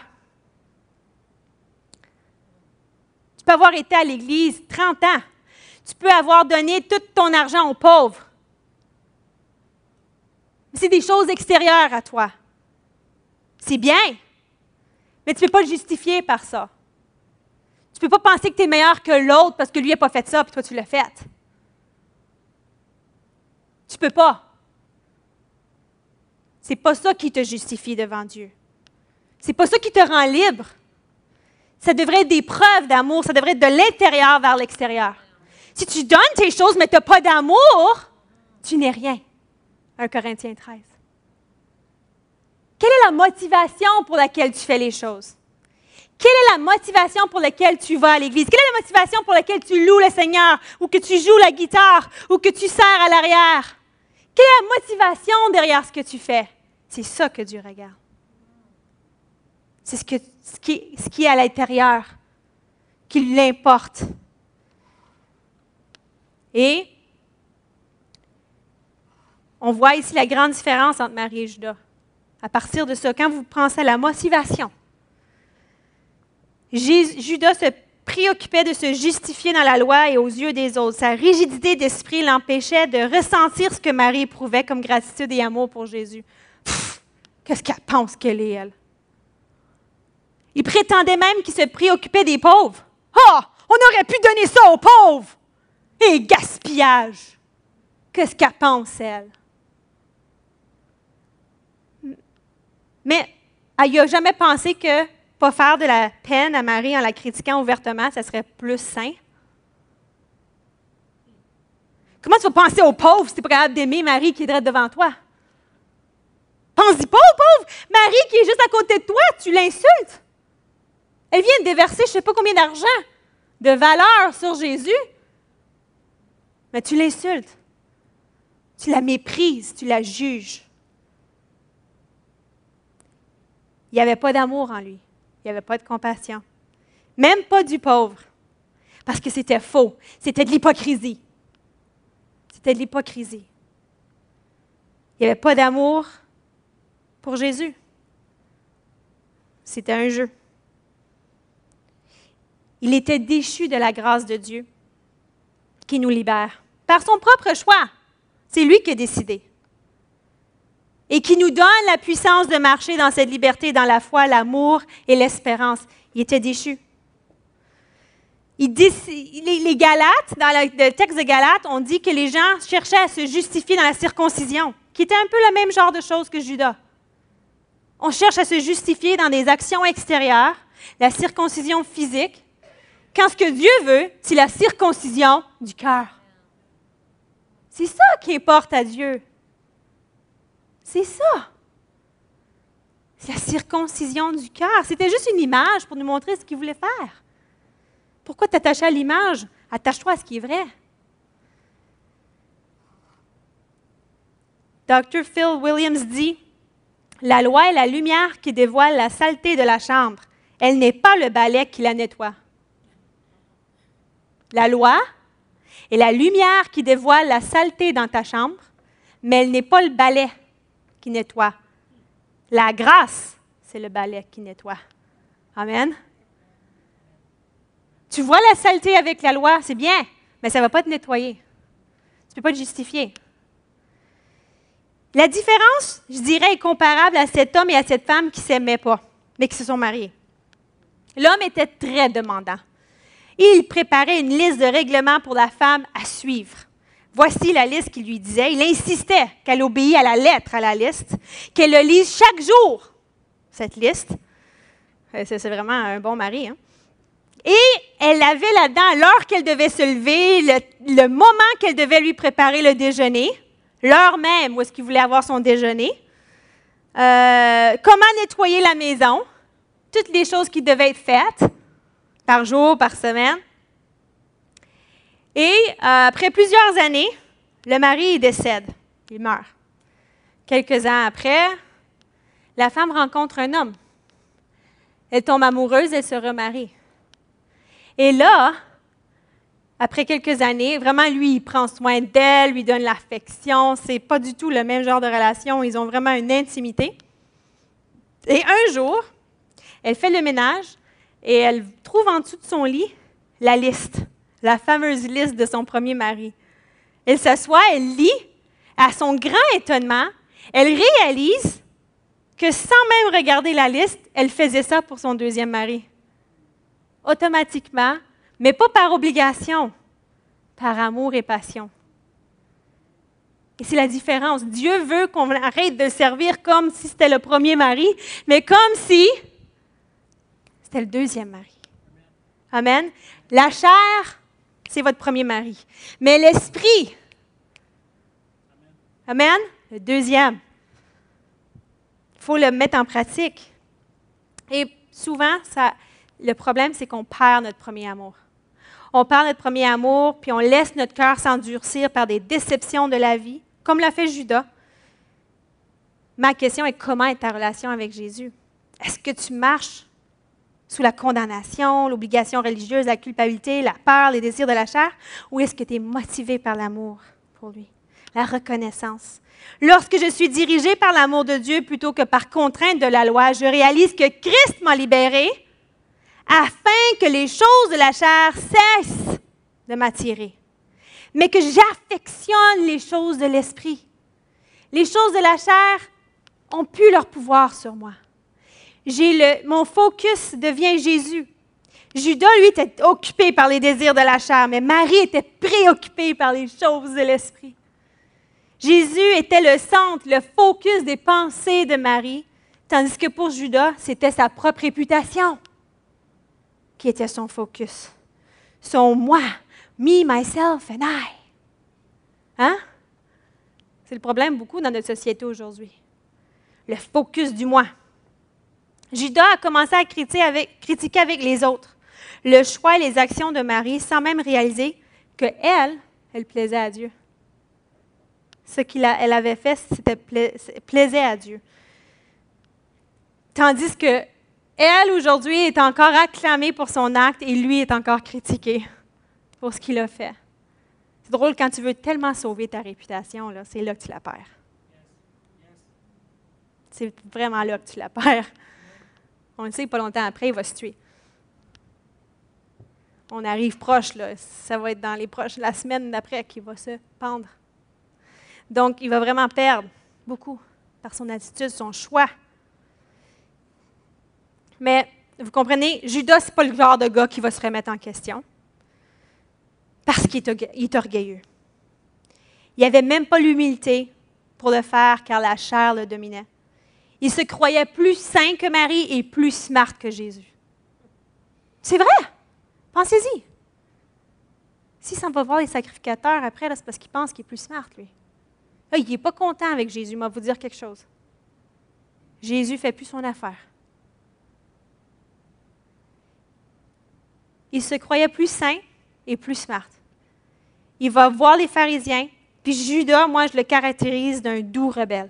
Tu peux avoir été à l'Église 30 ans. Tu peux avoir donné tout ton argent aux pauvres. C'est des choses extérieures à toi. C'est bien, mais tu ne peux pas le justifier par ça. Tu ne peux pas penser que tu es meilleur que l'autre parce que lui n'a pas fait ça et toi tu l'as fait. Tu ne peux pas. C'est pas ça qui te justifie devant Dieu. C'est pas ça qui te rend libre. Ça devrait être des preuves d'amour, ça devrait être de l'intérieur vers l'extérieur. Si tu donnes tes choses mais tu n'as pas d'amour, tu n'es rien. 1 Corinthiens 13. Quelle est la motivation pour laquelle tu fais les choses? Quelle est la motivation pour laquelle tu vas à l'Église? Quelle est la motivation pour laquelle tu loues le Seigneur ou que tu joues la guitare ou que tu sers à l'arrière? Quelle est la motivation derrière ce que tu fais? C'est ça que Dieu regarde. C'est ce qui est à l'intérieur qui lui importe. Et on voit ici la grande différence entre Marie et Judas. À partir de ça, quand vous pensez à la motivation, Judas se préoccupait de se justifier dans la loi et aux yeux des autres. Sa rigidité d'esprit l'empêchait de ressentir ce que Marie éprouvait comme gratitude et amour pour Jésus. Qu'est-ce qu'elle pense qu'elle est, elle? Il prétendait même qu'il se préoccupait des pauvres. Ah! On aurait pu donner ça aux pauvres! Et gaspillage! Qu'est-ce qu'elle pense, elle? Mais elle n'a jamais pensé que pas faire de la peine à Marie en la critiquant ouvertement, ça serait plus sain. Comment tu vas penser aux pauvres si tu n'es pas capable d'aimer Marie qui est droite devant toi? Pense-y pas aux pauvres! Marie qui est juste à côté de toi, tu l'insultes. Elle vient de déverser je ne sais pas combien d'argent, de valeur sur Jésus. Mais tu l'insultes. Tu la méprises, tu la juges. Il n'y avait pas d'amour en lui. Il n'y avait pas de compassion. Même pas du pauvre. Parce que c'était faux. C'était de l'hypocrisie. C'était de l'hypocrisie. Il n'y avait pas d'amour pour Jésus. C'était un jeu. Il était déchu de la grâce de Dieu qui nous libère. Par son propre choix. C'est lui qui a décidé. Et qui nous donne la puissance de marcher dans cette liberté, dans la foi, l'amour et l'espérance. Il était déchu. Les Galates, dans le texte de Galates, on dit que les gens cherchaient à se justifier dans la circoncision, qui était un peu le même genre de chose que Judas. On cherche à se justifier dans des actions extérieures, la circoncision physique, quand ce que Dieu veut, c'est la circoncision du cœur. C'est ça qui importe à Dieu. C'est ça. C'est la circoncision du cœur. C'était juste une image pour nous montrer ce qu'il voulait faire. Pourquoi t'attacher à l'image? Attache-toi à ce qui est vrai. Dr. Phil Williams dit, « La loi est la lumière qui dévoile la saleté de la chambre. Elle n'est pas le balai qui la nettoie. » La loi est la lumière qui dévoile la saleté dans ta chambre, mais elle n'est pas le balai qui nettoie. La grâce, c'est le balai qui nettoie. Amen. Tu vois la saleté avec la loi, c'est bien, mais ça ne va pas te nettoyer. Tu ne peux pas te justifier. La différence, je dirais, est comparable à cet homme et à cette femme qui ne s'aimaient pas, mais qui se sont mariés. L'homme était très demandant. Il préparait une liste de règlements pour la femme à suivre. Voici la liste qu'il lui disait. Il insistait qu'elle obéisse à la lettre à la liste, qu'elle le lise chaque jour, cette liste. C'est vraiment un bon mari, hein? Et elle avait là-dedans l'heure qu'elle devait se lever, le moment qu'elle devait lui préparer le déjeuner, l'heure même où est-ce qu'il voulait avoir son déjeuner, comment nettoyer la maison, toutes les choses qui devaient être faites, par jour, par semaine. Et après plusieurs années, le mari décède, il meurt. Quelques ans après, la femme rencontre un homme. Elle tombe amoureuse, elle se remarie. Et là, après quelques années, vraiment, lui, il prend soin d'elle, lui donne l'affection. C'est pas du tout le même genre de relation. Ils ont vraiment une intimité. Et un jour, elle fait le ménage et elle trouve en dessous de son lit la liste, la fameuse liste de son premier mari. Elle s'assoit, elle lit. À son grand étonnement, Elle réalise que sans même regarder la liste, elle faisait ça pour son deuxième mari. Automatiquement, mais pas par obligation, par amour et passion. Et c'est la différence. Dieu veut qu'on arrête de le servir comme si c'était le premier mari, mais comme si c'était le deuxième mari. Amen. La chair, c'est votre premier mari. Mais l'esprit, amen, le deuxième. Il faut le mettre en pratique. Et souvent, le problème, c'est qu'on perd notre premier amour. On perd notre premier amour, puis on laisse notre cœur s'endurcir par des déceptions de la vie, comme l'a fait Judas. Ma question est, comment est ta relation avec Jésus? Est-ce que tu marches sous la condamnation, l'obligation religieuse, la culpabilité, la peur, les désirs de la chair, ou est-ce que tu es motivé par l'amour pour lui, la reconnaissance? Lorsque je suis dirigée par l'amour de Dieu plutôt que par contrainte de la loi, je réalise que Christ m'a libérée afin que les choses de la chair cessent de m'attirer, mais que j'affectionne les choses de l'esprit. Les choses de la chair ont plus leur pouvoir sur moi. Mon focus devient Jésus. Judas, lui, était occupé par les désirs de la chair, mais Marie était préoccupée par les choses de l'esprit. Jésus était le centre, le focus des pensées de Marie, tandis que pour Judas, c'était sa propre réputation qui était son focus. Son moi, me, myself and I. Hein? C'est le problème beaucoup dans notre société aujourd'hui. Le focus du moi. Judas a commencé à critiquer avec les autres le choix et les actions de Marie sans même réaliser qu'elle plaisait à Dieu. Ce qu'elle avait fait, plaisait à Dieu. Tandis que elle, aujourd'hui, est encore acclamée pour son acte et lui est encore critiqué pour ce qu'il a fait. C'est drôle, quand tu veux tellement sauver ta réputation, là, c'est là que tu la perds. C'est vraiment là que tu la perds. On le sait, pas longtemps après, il va se tuer. On arrive proche, là. Ça va être dans la semaine d'après qu'il va se pendre. Donc, il va vraiment perdre beaucoup par son attitude, son choix. Mais, vous comprenez, Judas, ce n'est pas le genre de gars qui va se remettre en question parce qu'il est orgueilleux. Il n'avait même pas l'humilité pour le faire car la chair le dominait. Il se croyait plus saint que Marie et plus smart que Jésus. C'est vrai! Pensez-y. S'il s'en va voir les sacrificateurs après, là, c'est parce qu'il pense qu'il est plus smart, lui. Là, il n'est pas content avec Jésus, il va vous dire quelque chose. Jésus ne fait plus son affaire. Il se croyait plus saint et plus smart. Il va voir les pharisiens, puis Judas, moi, je le caractérise d'un doux rebelle.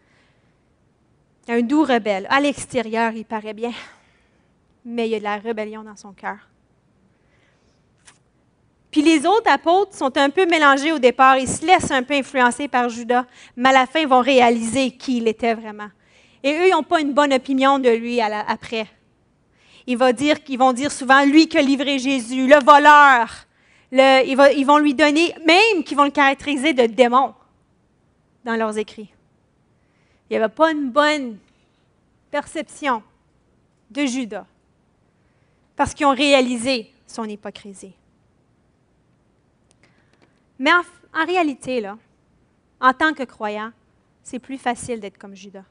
Un doux rebelle. À l'extérieur, il paraît bien, mais il y a de la rébellion dans son cœur. Puis les autres apôtres sont un peu mélangés au départ. Ils se laissent un peu influencer par Judas, mais à la fin, ils vont réaliser qui il était vraiment. Et eux, ils n'ont pas une bonne opinion de lui après. Ils vont dire souvent, lui qui a livré Jésus, le voleur. Ils vont lui donner, même qu'ils vont le caractériser de démon dans leurs écrits. Il n'y avait pas une bonne perception de Judas parce qu'ils ont réalisé son hypocrisie. Mais en réalité, là, en tant que croyant, c'est plus facile d'être comme Judas.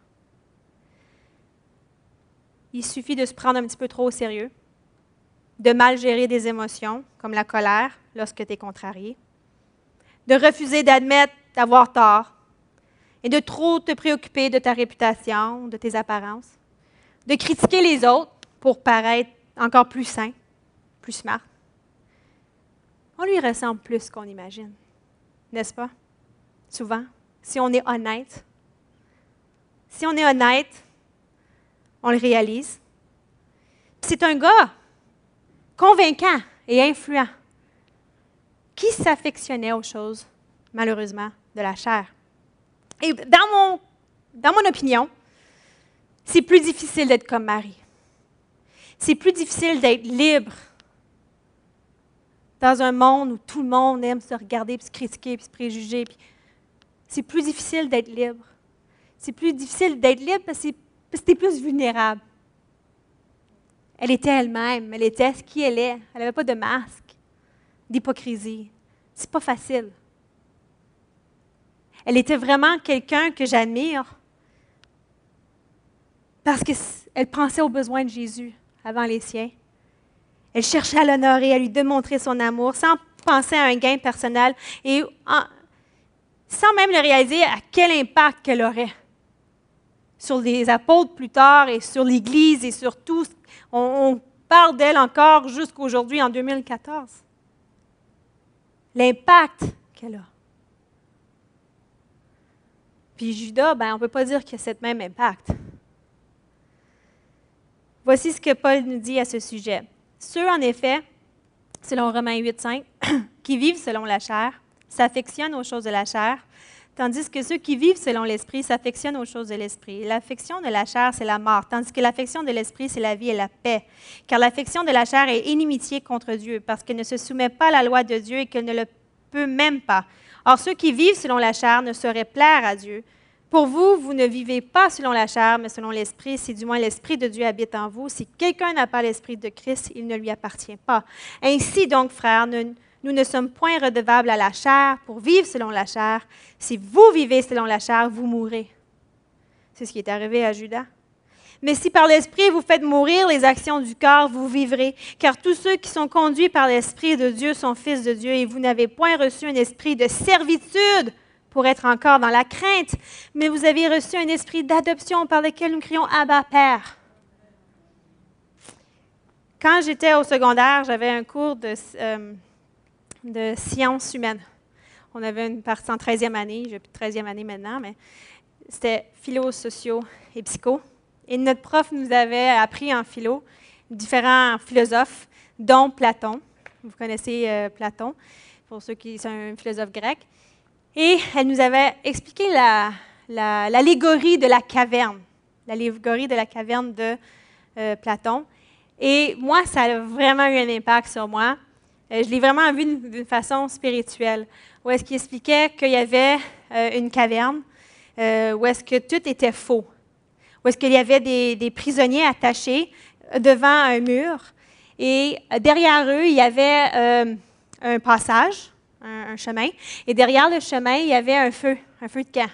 Il suffit de se prendre un petit peu trop au sérieux, de mal gérer des émotions, comme la colère, lorsque tu es contrarié, de refuser d'admettre d'avoir tort et de trop te préoccuper de ta réputation, de tes apparences, de critiquer les autres pour paraître encore plus sain, plus smart. On lui ressemble plus qu'on imagine, n'est-ce pas? Souvent, si on est honnête. Si on est honnête, on le réalise. C'est un gars convaincant et influent qui s'affectionnait aux choses, malheureusement, de la chair. Et dans mon opinion, c'est plus difficile d'être comme Marie. C'est plus difficile d'être libre dans un monde où tout le monde aime se regarder, puis se critiquer, puis se préjuger. C'est plus difficile d'être libre. c'est plus difficile d'être libre parce que tu es plus vulnérable. Elle était elle-même, elle était ce qui elle est. Elle n'avait pas de masque, d'hypocrisie. C'est pas facile. Elle était vraiment quelqu'un que j'admire parce qu'elle pensait aux besoins de Jésus avant les siens. Elle cherchait à l'honorer, à lui démontrer son amour sans penser à un gain personnel et sans même le réaliser à quel impact qu'elle aurait sur les apôtres plus tard et sur l'Église et sur tout. On parle d'elle encore jusqu'aujourd'hui en 2014. L'impact qu'elle a. Puis Judas, on ne peut pas dire qu'il y a ce même impact. Voici ce que Paul nous dit à ce sujet. Ceux, en effet, selon Romains 8,5, qui vivent selon la chair, s'affectionnent aux choses de la chair, tandis que ceux qui vivent selon l'esprit s'affectionnent aux choses de l'esprit. L'affection de la chair, c'est la mort, tandis que l'affection de l'esprit, c'est la vie et la paix. Car l'affection de la chair est inimitié contre Dieu, parce qu'elle ne se soumet pas à la loi de Dieu et qu'elle ne le peut même pas. Or, ceux qui vivent selon la chair ne sauraient plaire à Dieu. Pour vous, vous ne vivez pas selon la chair, mais selon l'Esprit, si du moins l'Esprit de Dieu habite en vous. Si quelqu'un n'a pas l'Esprit de Christ, il ne lui appartient pas. Ainsi donc, frères, nous ne sommes point redevables à la chair pour vivre selon la chair. Si vous vivez selon la chair, vous mourrez. C'est ce qui est arrivé à Judas. Mais si par l'Esprit vous faites mourir les actions du corps, vous vivrez. Car tous ceux qui sont conduits par l'Esprit de Dieu sont fils de Dieu, et vous n'avez point reçu un esprit de servitude pour être encore dans la crainte, mais vous avez reçu un esprit d'adoption par lequel nous crions « Abba, Père ». Quand j'étais au secondaire, j'avais un cours de sciences humaines. On avait une partie en 13e année, j'ai plus de 13e année maintenant, mais c'était philo, socio et psycho. Et notre prof nous avait appris en philo différents philosophes, dont Platon. Vous connaissez Platon, pour ceux qui sont un philosophe grec. Et elle nous avait expliqué l'allégorie de la caverne, l'allégorie de la caverne de Platon. Et moi, ça a vraiment eu un impact sur moi. Je l'ai vraiment vu d'une façon spirituelle, où est-ce qu'il expliquait qu'il y avait une caverne, où est-ce que tout était faux, où est-ce qu'il y avait des prisonniers attachés devant un mur, et derrière eux, il y avait un passage, un chemin, et derrière le chemin, il y avait un feu de camp.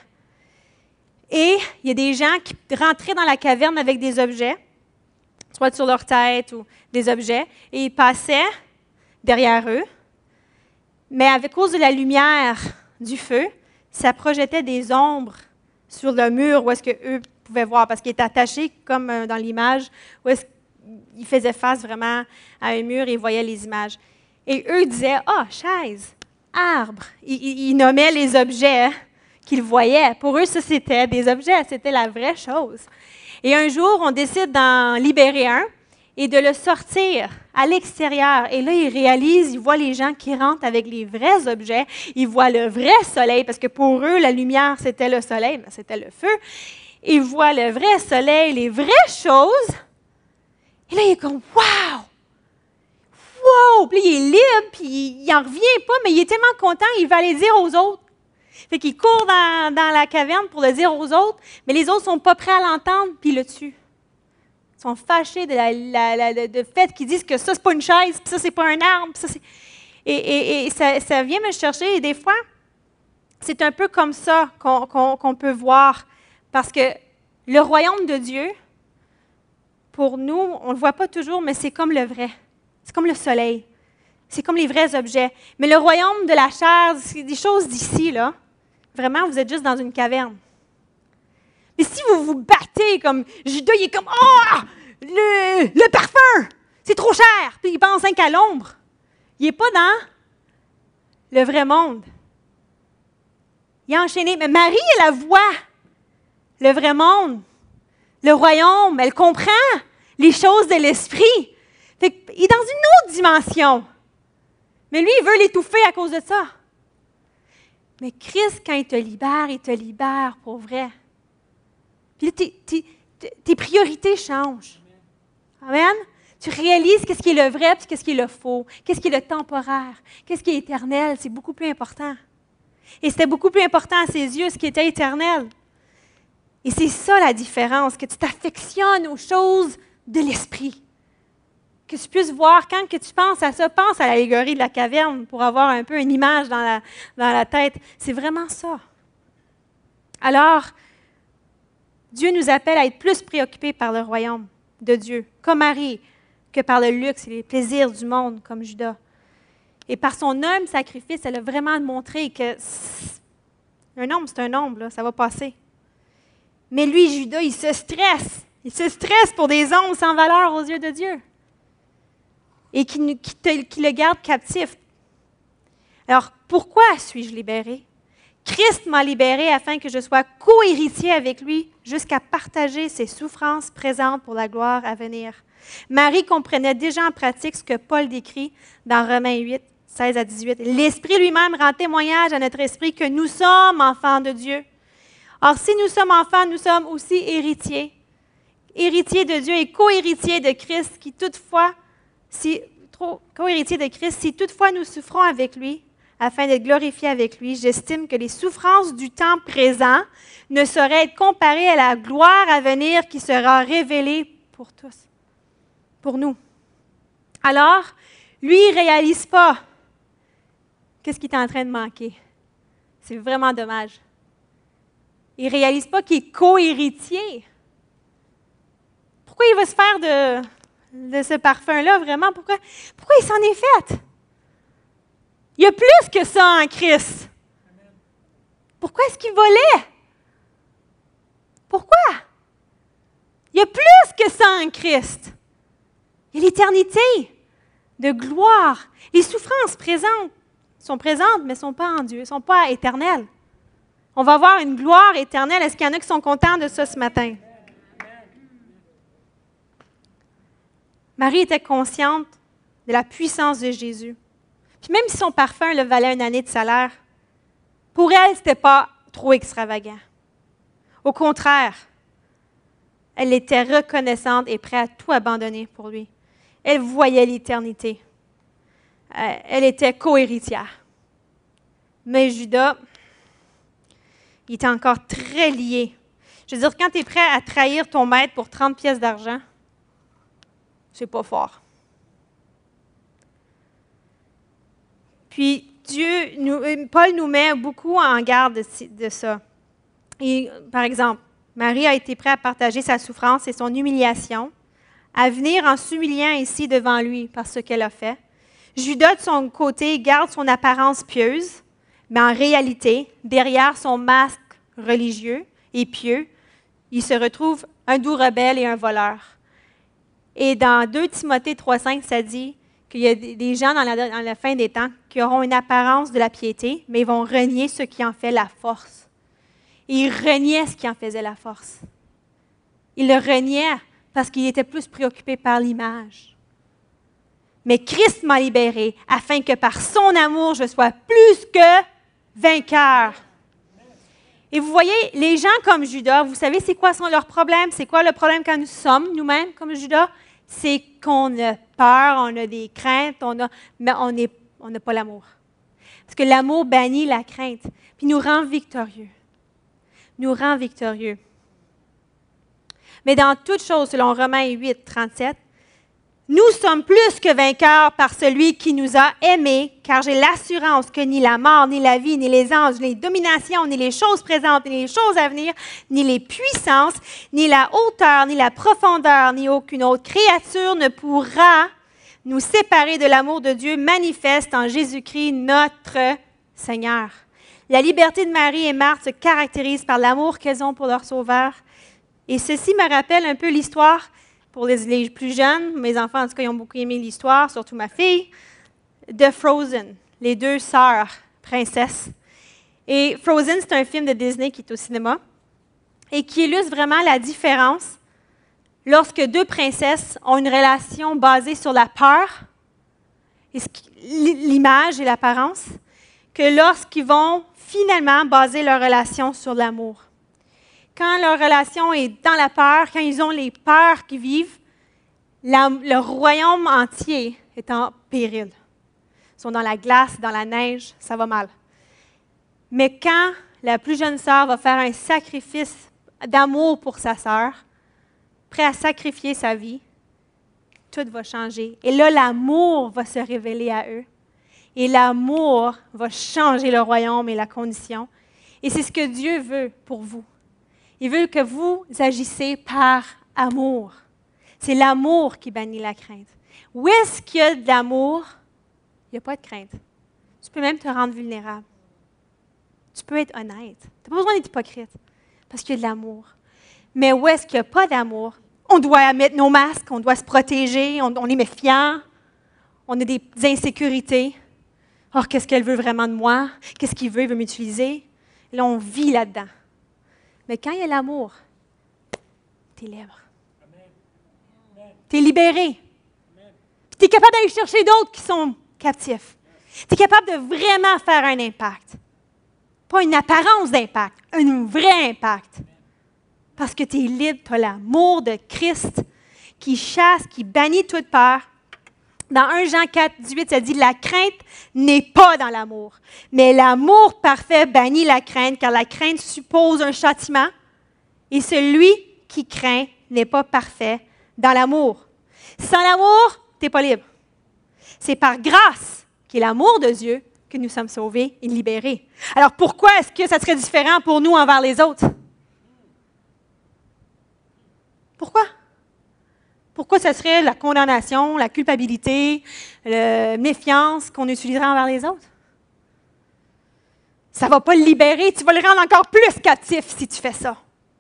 Et il y a des gens qui rentraient dans la caverne avec des objets, soit sur leur tête ou des objets, et ils passaient derrière eux, mais à cause de la lumière du feu, ça projetait des ombres sur le mur où est-ce qu'eux pouvaient voir, parce qu'ils étaient attachés, comme dans l'image, où est-ce qu'ils faisaient face vraiment à un mur et ils voyaient les images. Et eux disaient « Ah, chaise, arbre ». Ils nommaient les objets qu'ils voyaient. Pour eux, ça, c'était des objets, c'était la vraie chose. Et un jour, on décide d'en libérer un et de le sortir à l'extérieur. Et là, ils réalisent, ils voient les gens qui rentrent avec les vrais objets, ils voient le vrai soleil, parce que pour eux, la lumière, c'était le soleil, mais c'était le feu. Ils voient le vrai soleil, les vraies choses. Et là, il est comme « Wow! Wow! » Puis il est libre, puis il n'en revient pas, mais il est tellement content, il va aller dire aux autres. Fait qu'il court dans la caverne pour le dire aux autres, mais les autres ne sont pas prêts à l'entendre, puis ils le tuent. Ils sont fâchés de fait qu'ils disent que ça, c'est pas une chaise, puis ça, c'est pas un arbre. Puis ça, c'est... Et ça vient me chercher, et des fois, c'est un peu comme ça qu'on peut voir, parce que le royaume de Dieu, pour nous, on ne le voit pas toujours, mais c'est comme le vrai. C'est comme le soleil. C'est comme les vrais objets. Mais le royaume de la chair, c'est des choses d'ici, là. Vraiment, vous êtes juste dans une caverne. Mais si vous vous battez comme Judas, il est comme « Oh! Le parfum! C'est trop cher! » Puis il pense qu'à l'ombre. Il n'est pas dans le vrai monde. Il est enchaîné. Mais Marie, elle la voit. Le vrai monde. Le royaume. Elle comprend les choses de l'esprit. Fait qu'il est dans une autre dimension. Mais lui, il veut l'étouffer à cause de ça. Mais Christ, quand il te libère pour vrai. Puis tes priorités changent. Amen? Tu réalises qu'est-ce qui est le vrai, puis qu'est-ce qui est le faux, qu'est-ce qui est le temporaire, qu'est-ce qui est éternel. C'est beaucoup plus important. Et c'était beaucoup plus important à ses yeux, ce qui était éternel. Et c'est ça la différence, que tu t'affectionnes aux choses de l'esprit. Que tu puisses voir, quand que tu penses à ça, pense à l'allégorie de la caverne pour avoir un peu une image dans la tête. C'est vraiment ça. Alors, Dieu nous appelle à être plus préoccupés par le royaume de Dieu, comme Marie, que par le luxe et les plaisirs du monde, comme Judas. Et par son humble sacrifice, elle a vraiment montré que un nombre, c'est un nombre, là, ça va passer. Mais lui, Judas, il se stresse. Il se stresse pour des hommes sans valeur aux yeux de Dieu. Et qui le garde captif. Alors, pourquoi suis-je libéré? Christ m'a libéré afin que je sois co-héritier avec lui jusqu'à partager ses souffrances présentes pour la gloire à venir. Marie comprenait déjà en pratique ce que Paul décrit dans Romains 8, 16 à 18. L'Esprit lui-même rend témoignage à notre esprit que nous sommes enfants de Dieu. Or, si nous sommes enfants, nous sommes aussi héritiers. Héritiers de Dieu et co-héritiers de Christ, co-héritiers de Christ, si toutefois nous souffrons avec lui, afin d'être glorifiés avec lui, j'estime que les souffrances du temps présent ne sauraient être comparées à la gloire à venir qui sera révélée pour tous, pour nous. Alors, lui, il ne réalise pas qu'est-ce qu'il est en train de manquer. C'est vraiment dommage. Il ne réalise pas qu'il est co-héritier. Pourquoi il va se faire de ce parfum-là, vraiment? Pourquoi il s'en est fait? Il y a plus que ça en Christ. Pourquoi est-ce qu'il volait? Pourquoi? Il y a plus que ça en Christ. Il y a l'éternité de gloire. Les souffrances présentes sont présentes, mais ne sont pas en Dieu, ne sont pas éternelles. On va avoir une gloire éternelle. Est-ce qu'il y en a qui sont contents de ça ce matin? Marie était consciente de la puissance de Jésus. Puis même si son parfum le valait une année de salaire, pour elle, ce n'était pas trop extravagant. Au contraire, elle était reconnaissante et prête à tout abandonner pour lui. Elle voyait l'éternité. Elle était co-héritière. Mais Judas, il était encore très lié. Je veux dire, quand tu es prêt à trahir ton maître pour 30 pièces d'argent, c'est pas fort. Puis Paul nous met beaucoup en garde de ça. Et, par exemple, Marie a été prête à partager sa souffrance et son humiliation, à venir en s'humiliant ici devant lui par ce qu'elle a fait. Judas, de son côté, garde son apparence pieuse, mais en réalité, derrière son masque religieux et pieux, il se retrouve un doux rebelle et un voleur. Et dans 2 Timothée 3,5, ça dit qu'il y a des gens dans la fin des temps qui auront une apparence de la piété, mais ils vont renier ce qui en fait la force. Et il reniait ce qui en faisait la force. Il le reniait parce qu'il était plus préoccupé par l'image. Mais Christ m'a libéré afin que par son amour, je sois plus que vainqueur. Et vous voyez, les gens comme Judas, vous savez c'est quoi sont leurs problèmes? C'est quoi le problème quand nous sommes nous-mêmes comme Judas? C'est qu'on a peur, on a des craintes, mais on n'a pas l'amour. Parce que l'amour bannit la crainte, puis nous rend victorieux. Nous rend victorieux. Mais dans toute chose, selon Romains 8, 37, nous sommes plus que vainqueurs par celui qui nous a aimés, car j'ai l'assurance que ni la mort, ni la vie, ni les anges, ni les dominations, ni les choses présentes, ni les choses à venir, ni les puissances, ni la hauteur, ni la profondeur, ni aucune autre créature ne pourra nous séparer de l'amour de Dieu manifeste en Jésus-Christ, notre Seigneur. La liberté de Marie et Marthe se caractérise par l'amour qu'elles ont pour leur Sauveur. Et ceci me rappelle un peu l'histoire. Pour les plus jeunes, mes enfants, en tout cas, ils ont beaucoup aimé l'histoire, surtout ma fille, de Frozen, les 2 sœurs princesses. Et Frozen, c'est un film de Disney qui est au cinéma et qui illustre vraiment la différence lorsque 2 princesses ont une relation basée sur la peur, l'image et l'apparence, que lorsqu'ils vont finalement baser leur relation sur l'amour. Quand leur relation est dans la peur, quand ils ont les peurs qu'ils vivent, le royaume entier est en péril. Ils sont dans la glace, dans la neige, ça va mal. Mais quand la plus jeune sœur va faire un sacrifice d'amour pour sa sœur, prêt à sacrifier sa vie, tout va changer. Et là, l'amour va se révéler à eux. Et l'amour va changer le royaume et la condition. Et c'est ce que Dieu veut pour vous. Il veut que vous agissez par amour. C'est l'amour qui bannit la crainte. Où est-ce qu'il y a de l'amour? Il n'y a pas de crainte. Tu peux même te rendre vulnérable. Tu peux être honnête. Tu n'as pas besoin d'être hypocrite parce qu'il y a de l'amour. Mais où est-ce qu'il n'y a pas d'amour? On doit mettre nos masques, on doit se protéger, on est méfiant, on a des insécurités. Oh, qu'est-ce qu'elle veut vraiment de moi? Qu'est-ce qu'il veut? Il veut m'utiliser. Là, on vit là-dedans. Mais quand il y a l'amour, tu es libre. Tu es libéré. Tu es capable d'aller chercher d'autres qui sont captifs. Tu es capable de vraiment faire un impact. Pas une apparence d'impact, un vrai impact. Parce que tu es libre, tu as l'amour de Christ qui chasse, qui bannit toute peur. Dans 1 Jean 4, 18, ça dit « La crainte n'est pas dans l'amour, mais l'amour parfait bannit la crainte, car la crainte suppose un châtiment, et celui qui craint n'est pas parfait dans l'amour. » Sans l'amour, tu n'es pas libre. C'est par grâce, qui est l'amour de Dieu, que nous sommes sauvés et libérés. Alors pourquoi est-ce que ça serait différent pour nous envers les autres? Pourquoi? Pourquoi ce serait la condamnation, la culpabilité, la méfiance qu'on utiliserait envers les autres? Ça ne va pas le libérer, tu vas le rendre encore plus captif si tu fais ça.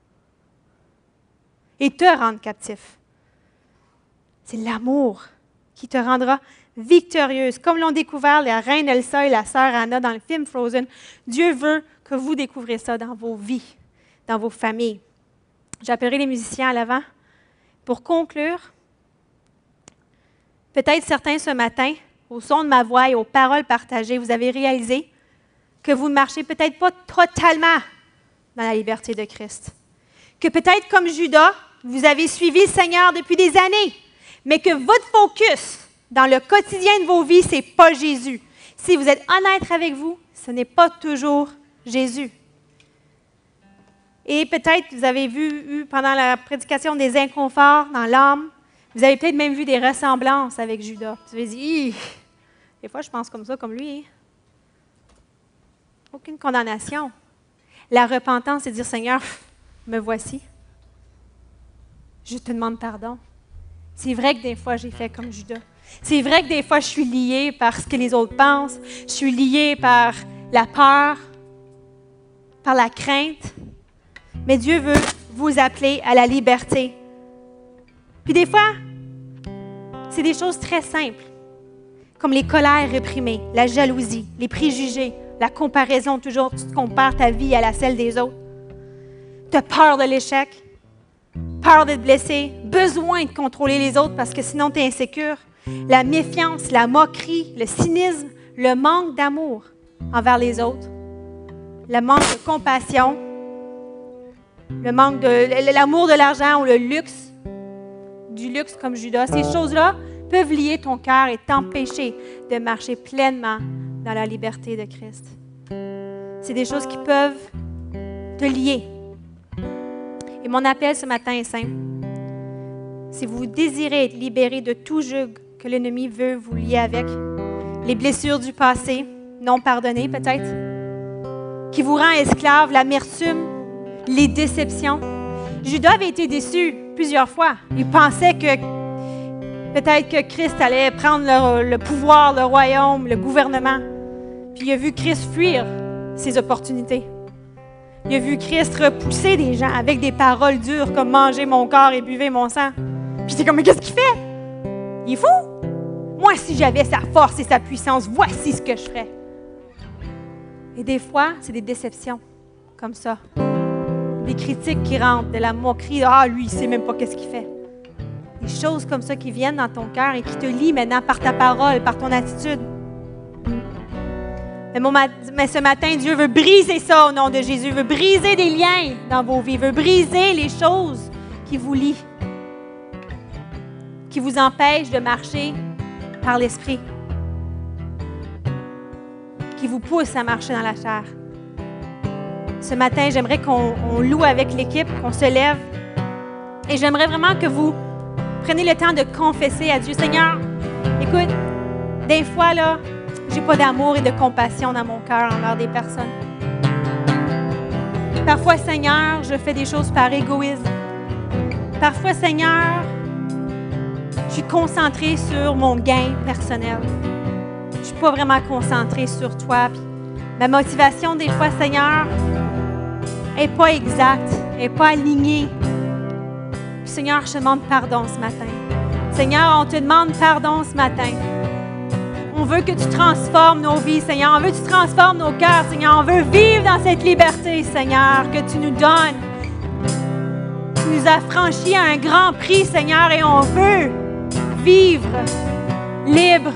Et te rendre captif. C'est l'amour qui te rendra victorieuse. Comme l'ont découvert la reine Elsa et la sœur Anna dans le film Frozen, Dieu veut que vous découvrez ça dans vos vies, dans vos familles. J'appellerai les musiciens à l'avant. Pour conclure, peut-être certains ce matin, au son de ma voix et aux paroles partagées, vous avez réalisé que vous ne marchez peut-être pas totalement dans la liberté de Christ. Que peut-être comme Judas, vous avez suivi le Seigneur depuis des années, mais que votre focus dans le quotidien de vos vies, ce n'est pas Jésus. Si vous êtes honnête avec vous, ce n'est pas toujours Jésus. Et peut-être vous avez eu pendant la prédication des inconforts dans l'âme. Vous avez peut-être même vu des ressemblances avec Judas. Vous avez dit, des fois je pense comme ça, comme lui. Aucune condamnation. La repentance, c'est dire, Seigneur, me voici. Je te demande pardon. C'est vrai que des fois j'ai fait comme Judas. C'est vrai que des fois je suis liée par ce que les autres pensent. Je suis liée par la peur, par la crainte. Mais Dieu veut vous appeler à la liberté. Puis des fois, c'est des choses très simples, comme les colères réprimées, la jalousie, les préjugés, la comparaison, toujours tu te compares ta vie à la celle des autres. Tu as peur de l'échec, peur d'être blessé, besoin de contrôler les autres parce que sinon tu es insécure. La méfiance, la moquerie, le cynisme, le manque d'amour envers les autres, le manque de compassion, le manque de l'amour de l'argent ou le luxe, du luxe comme Judas. Ces choses-là peuvent lier ton cœur et t'empêcher de marcher pleinement dans la liberté de Christ. C'est des choses qui peuvent te lier. Et mon appel ce matin est simple. Si vous désirez être libéré de tout joug que l'ennemi veut vous lier avec, les blessures du passé, non pardonnées peut-être, qui vous rend esclave, l'amertume, les déceptions. Judas avait été déçu plusieurs fois. Il pensait que peut-être que Christ allait prendre le pouvoir, le royaume, le gouvernement. Puis il a vu Christ fuir ses opportunités. Il a vu Christ repousser des gens avec des paroles dures comme « mangez mon corps et buvez mon sang ». Puis j'étais comme « mais qu'est-ce qu'il fait? Il est fou? Moi, si j'avais sa force et sa puissance, voici ce que je ferais. » Et des fois, c'est des déceptions comme ça. Des critiques qui rentrent, de la moquerie. « Ah, lui, il ne sait même pas qu'est-ce qu'il fait. » Des choses comme ça qui viennent dans ton cœur et qui te lient maintenant par ta parole, par ton attitude. Mais ce matin, Dieu veut briser ça au nom de Jésus. Il veut briser des liens dans vos vies. Il veut briser les choses qui vous lient, qui vous empêchent de marcher par l'Esprit, qui vous poussent à marcher dans la chair. ce matin, j'aimerais qu'on loue avec l'équipe, qu'on se lève. Et j'aimerais vraiment que vous preniez le temps de confesser à Dieu. Seigneur, écoute, des fois, là, j'ai pas d'amour et de compassion dans mon cœur envers des personnes. Parfois, Seigneur, je fais des choses par égoïsme. Parfois, Seigneur, je suis concentrée sur mon gain personnel. Je ne suis pas vraiment concentrée sur toi. Puis ma motivation, des fois, Seigneur, n'est pas exacte, n'est pas alignée. Puis, Seigneur, je te demande pardon ce matin. Seigneur, on te demande pardon ce matin. On veut que tu transformes nos vies, Seigneur. On veut que tu transformes nos cœurs, Seigneur. On veut vivre dans cette liberté, Seigneur, que tu nous donnes. Tu nous as franchi à un grand prix, Seigneur, et on veut vivre libre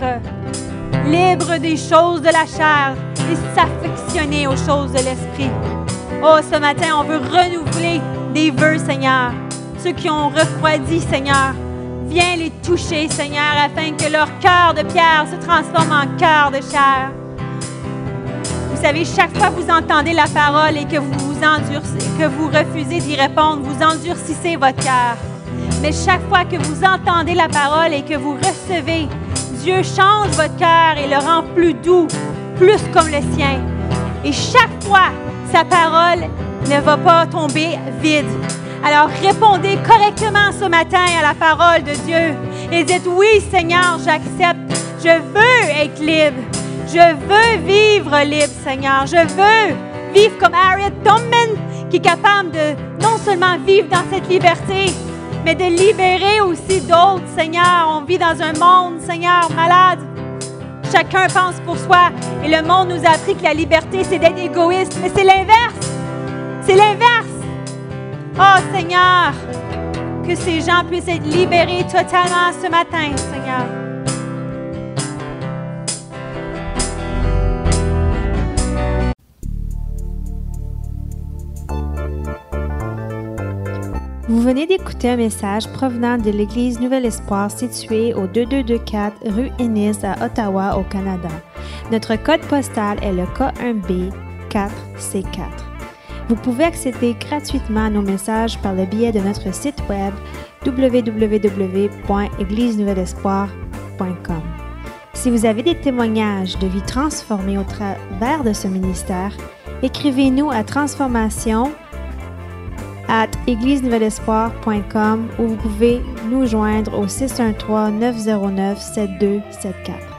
des choses de la chair et s'affectionner aux choses de l'esprit. Oh, ce matin, on veut renouveler des vœux, Seigneur. Ceux qui ont refroidi, Seigneur, viens les toucher, Seigneur, afin que leur cœur de pierre se transforme en cœur de chair. Vous savez, chaque fois que vous entendez la parole et que vous refusez d'y répondre, vous endurcissez votre cœur. Mais chaque fois que vous entendez la parole et que vous recevez, Dieu change votre cœur et le rend plus doux, plus comme le sien. Et chaque fois, sa parole ne va pas tomber vide. Alors répondez correctement ce matin à la parole de Dieu et dites: oui, Seigneur, j'accepte. Je veux être libre. Je veux vivre libre, Seigneur. Je veux vivre comme Harriet Tubman, qui est capable de non seulement vivre dans cette liberté, mais de libérer aussi d'autres, Seigneur. On vit dans un monde, Seigneur, malade. Chacun pense pour soi. Et le monde nous a appris que la liberté, c'est d'être égoïste. Mais c'est l'inverse. C'est l'inverse. Oh, Seigneur, que ces gens puissent être libérés totalement ce matin, Seigneur. Vous venez d'écouter un message provenant de l'Église Nouvel Espoir située au 2224 rue Ennis à Ottawa, au Canada. Notre code postal est le K1B 4C4. Vous pouvez accéder gratuitement à nos messages par le biais de notre site web www.églisenouvelespoir.com. Si vous avez des témoignages de vie transformée au travers de ce ministère, écrivez-nous à transformation@églisenouvelespoir.com ou vous pouvez nous joindre au 613-909-7274.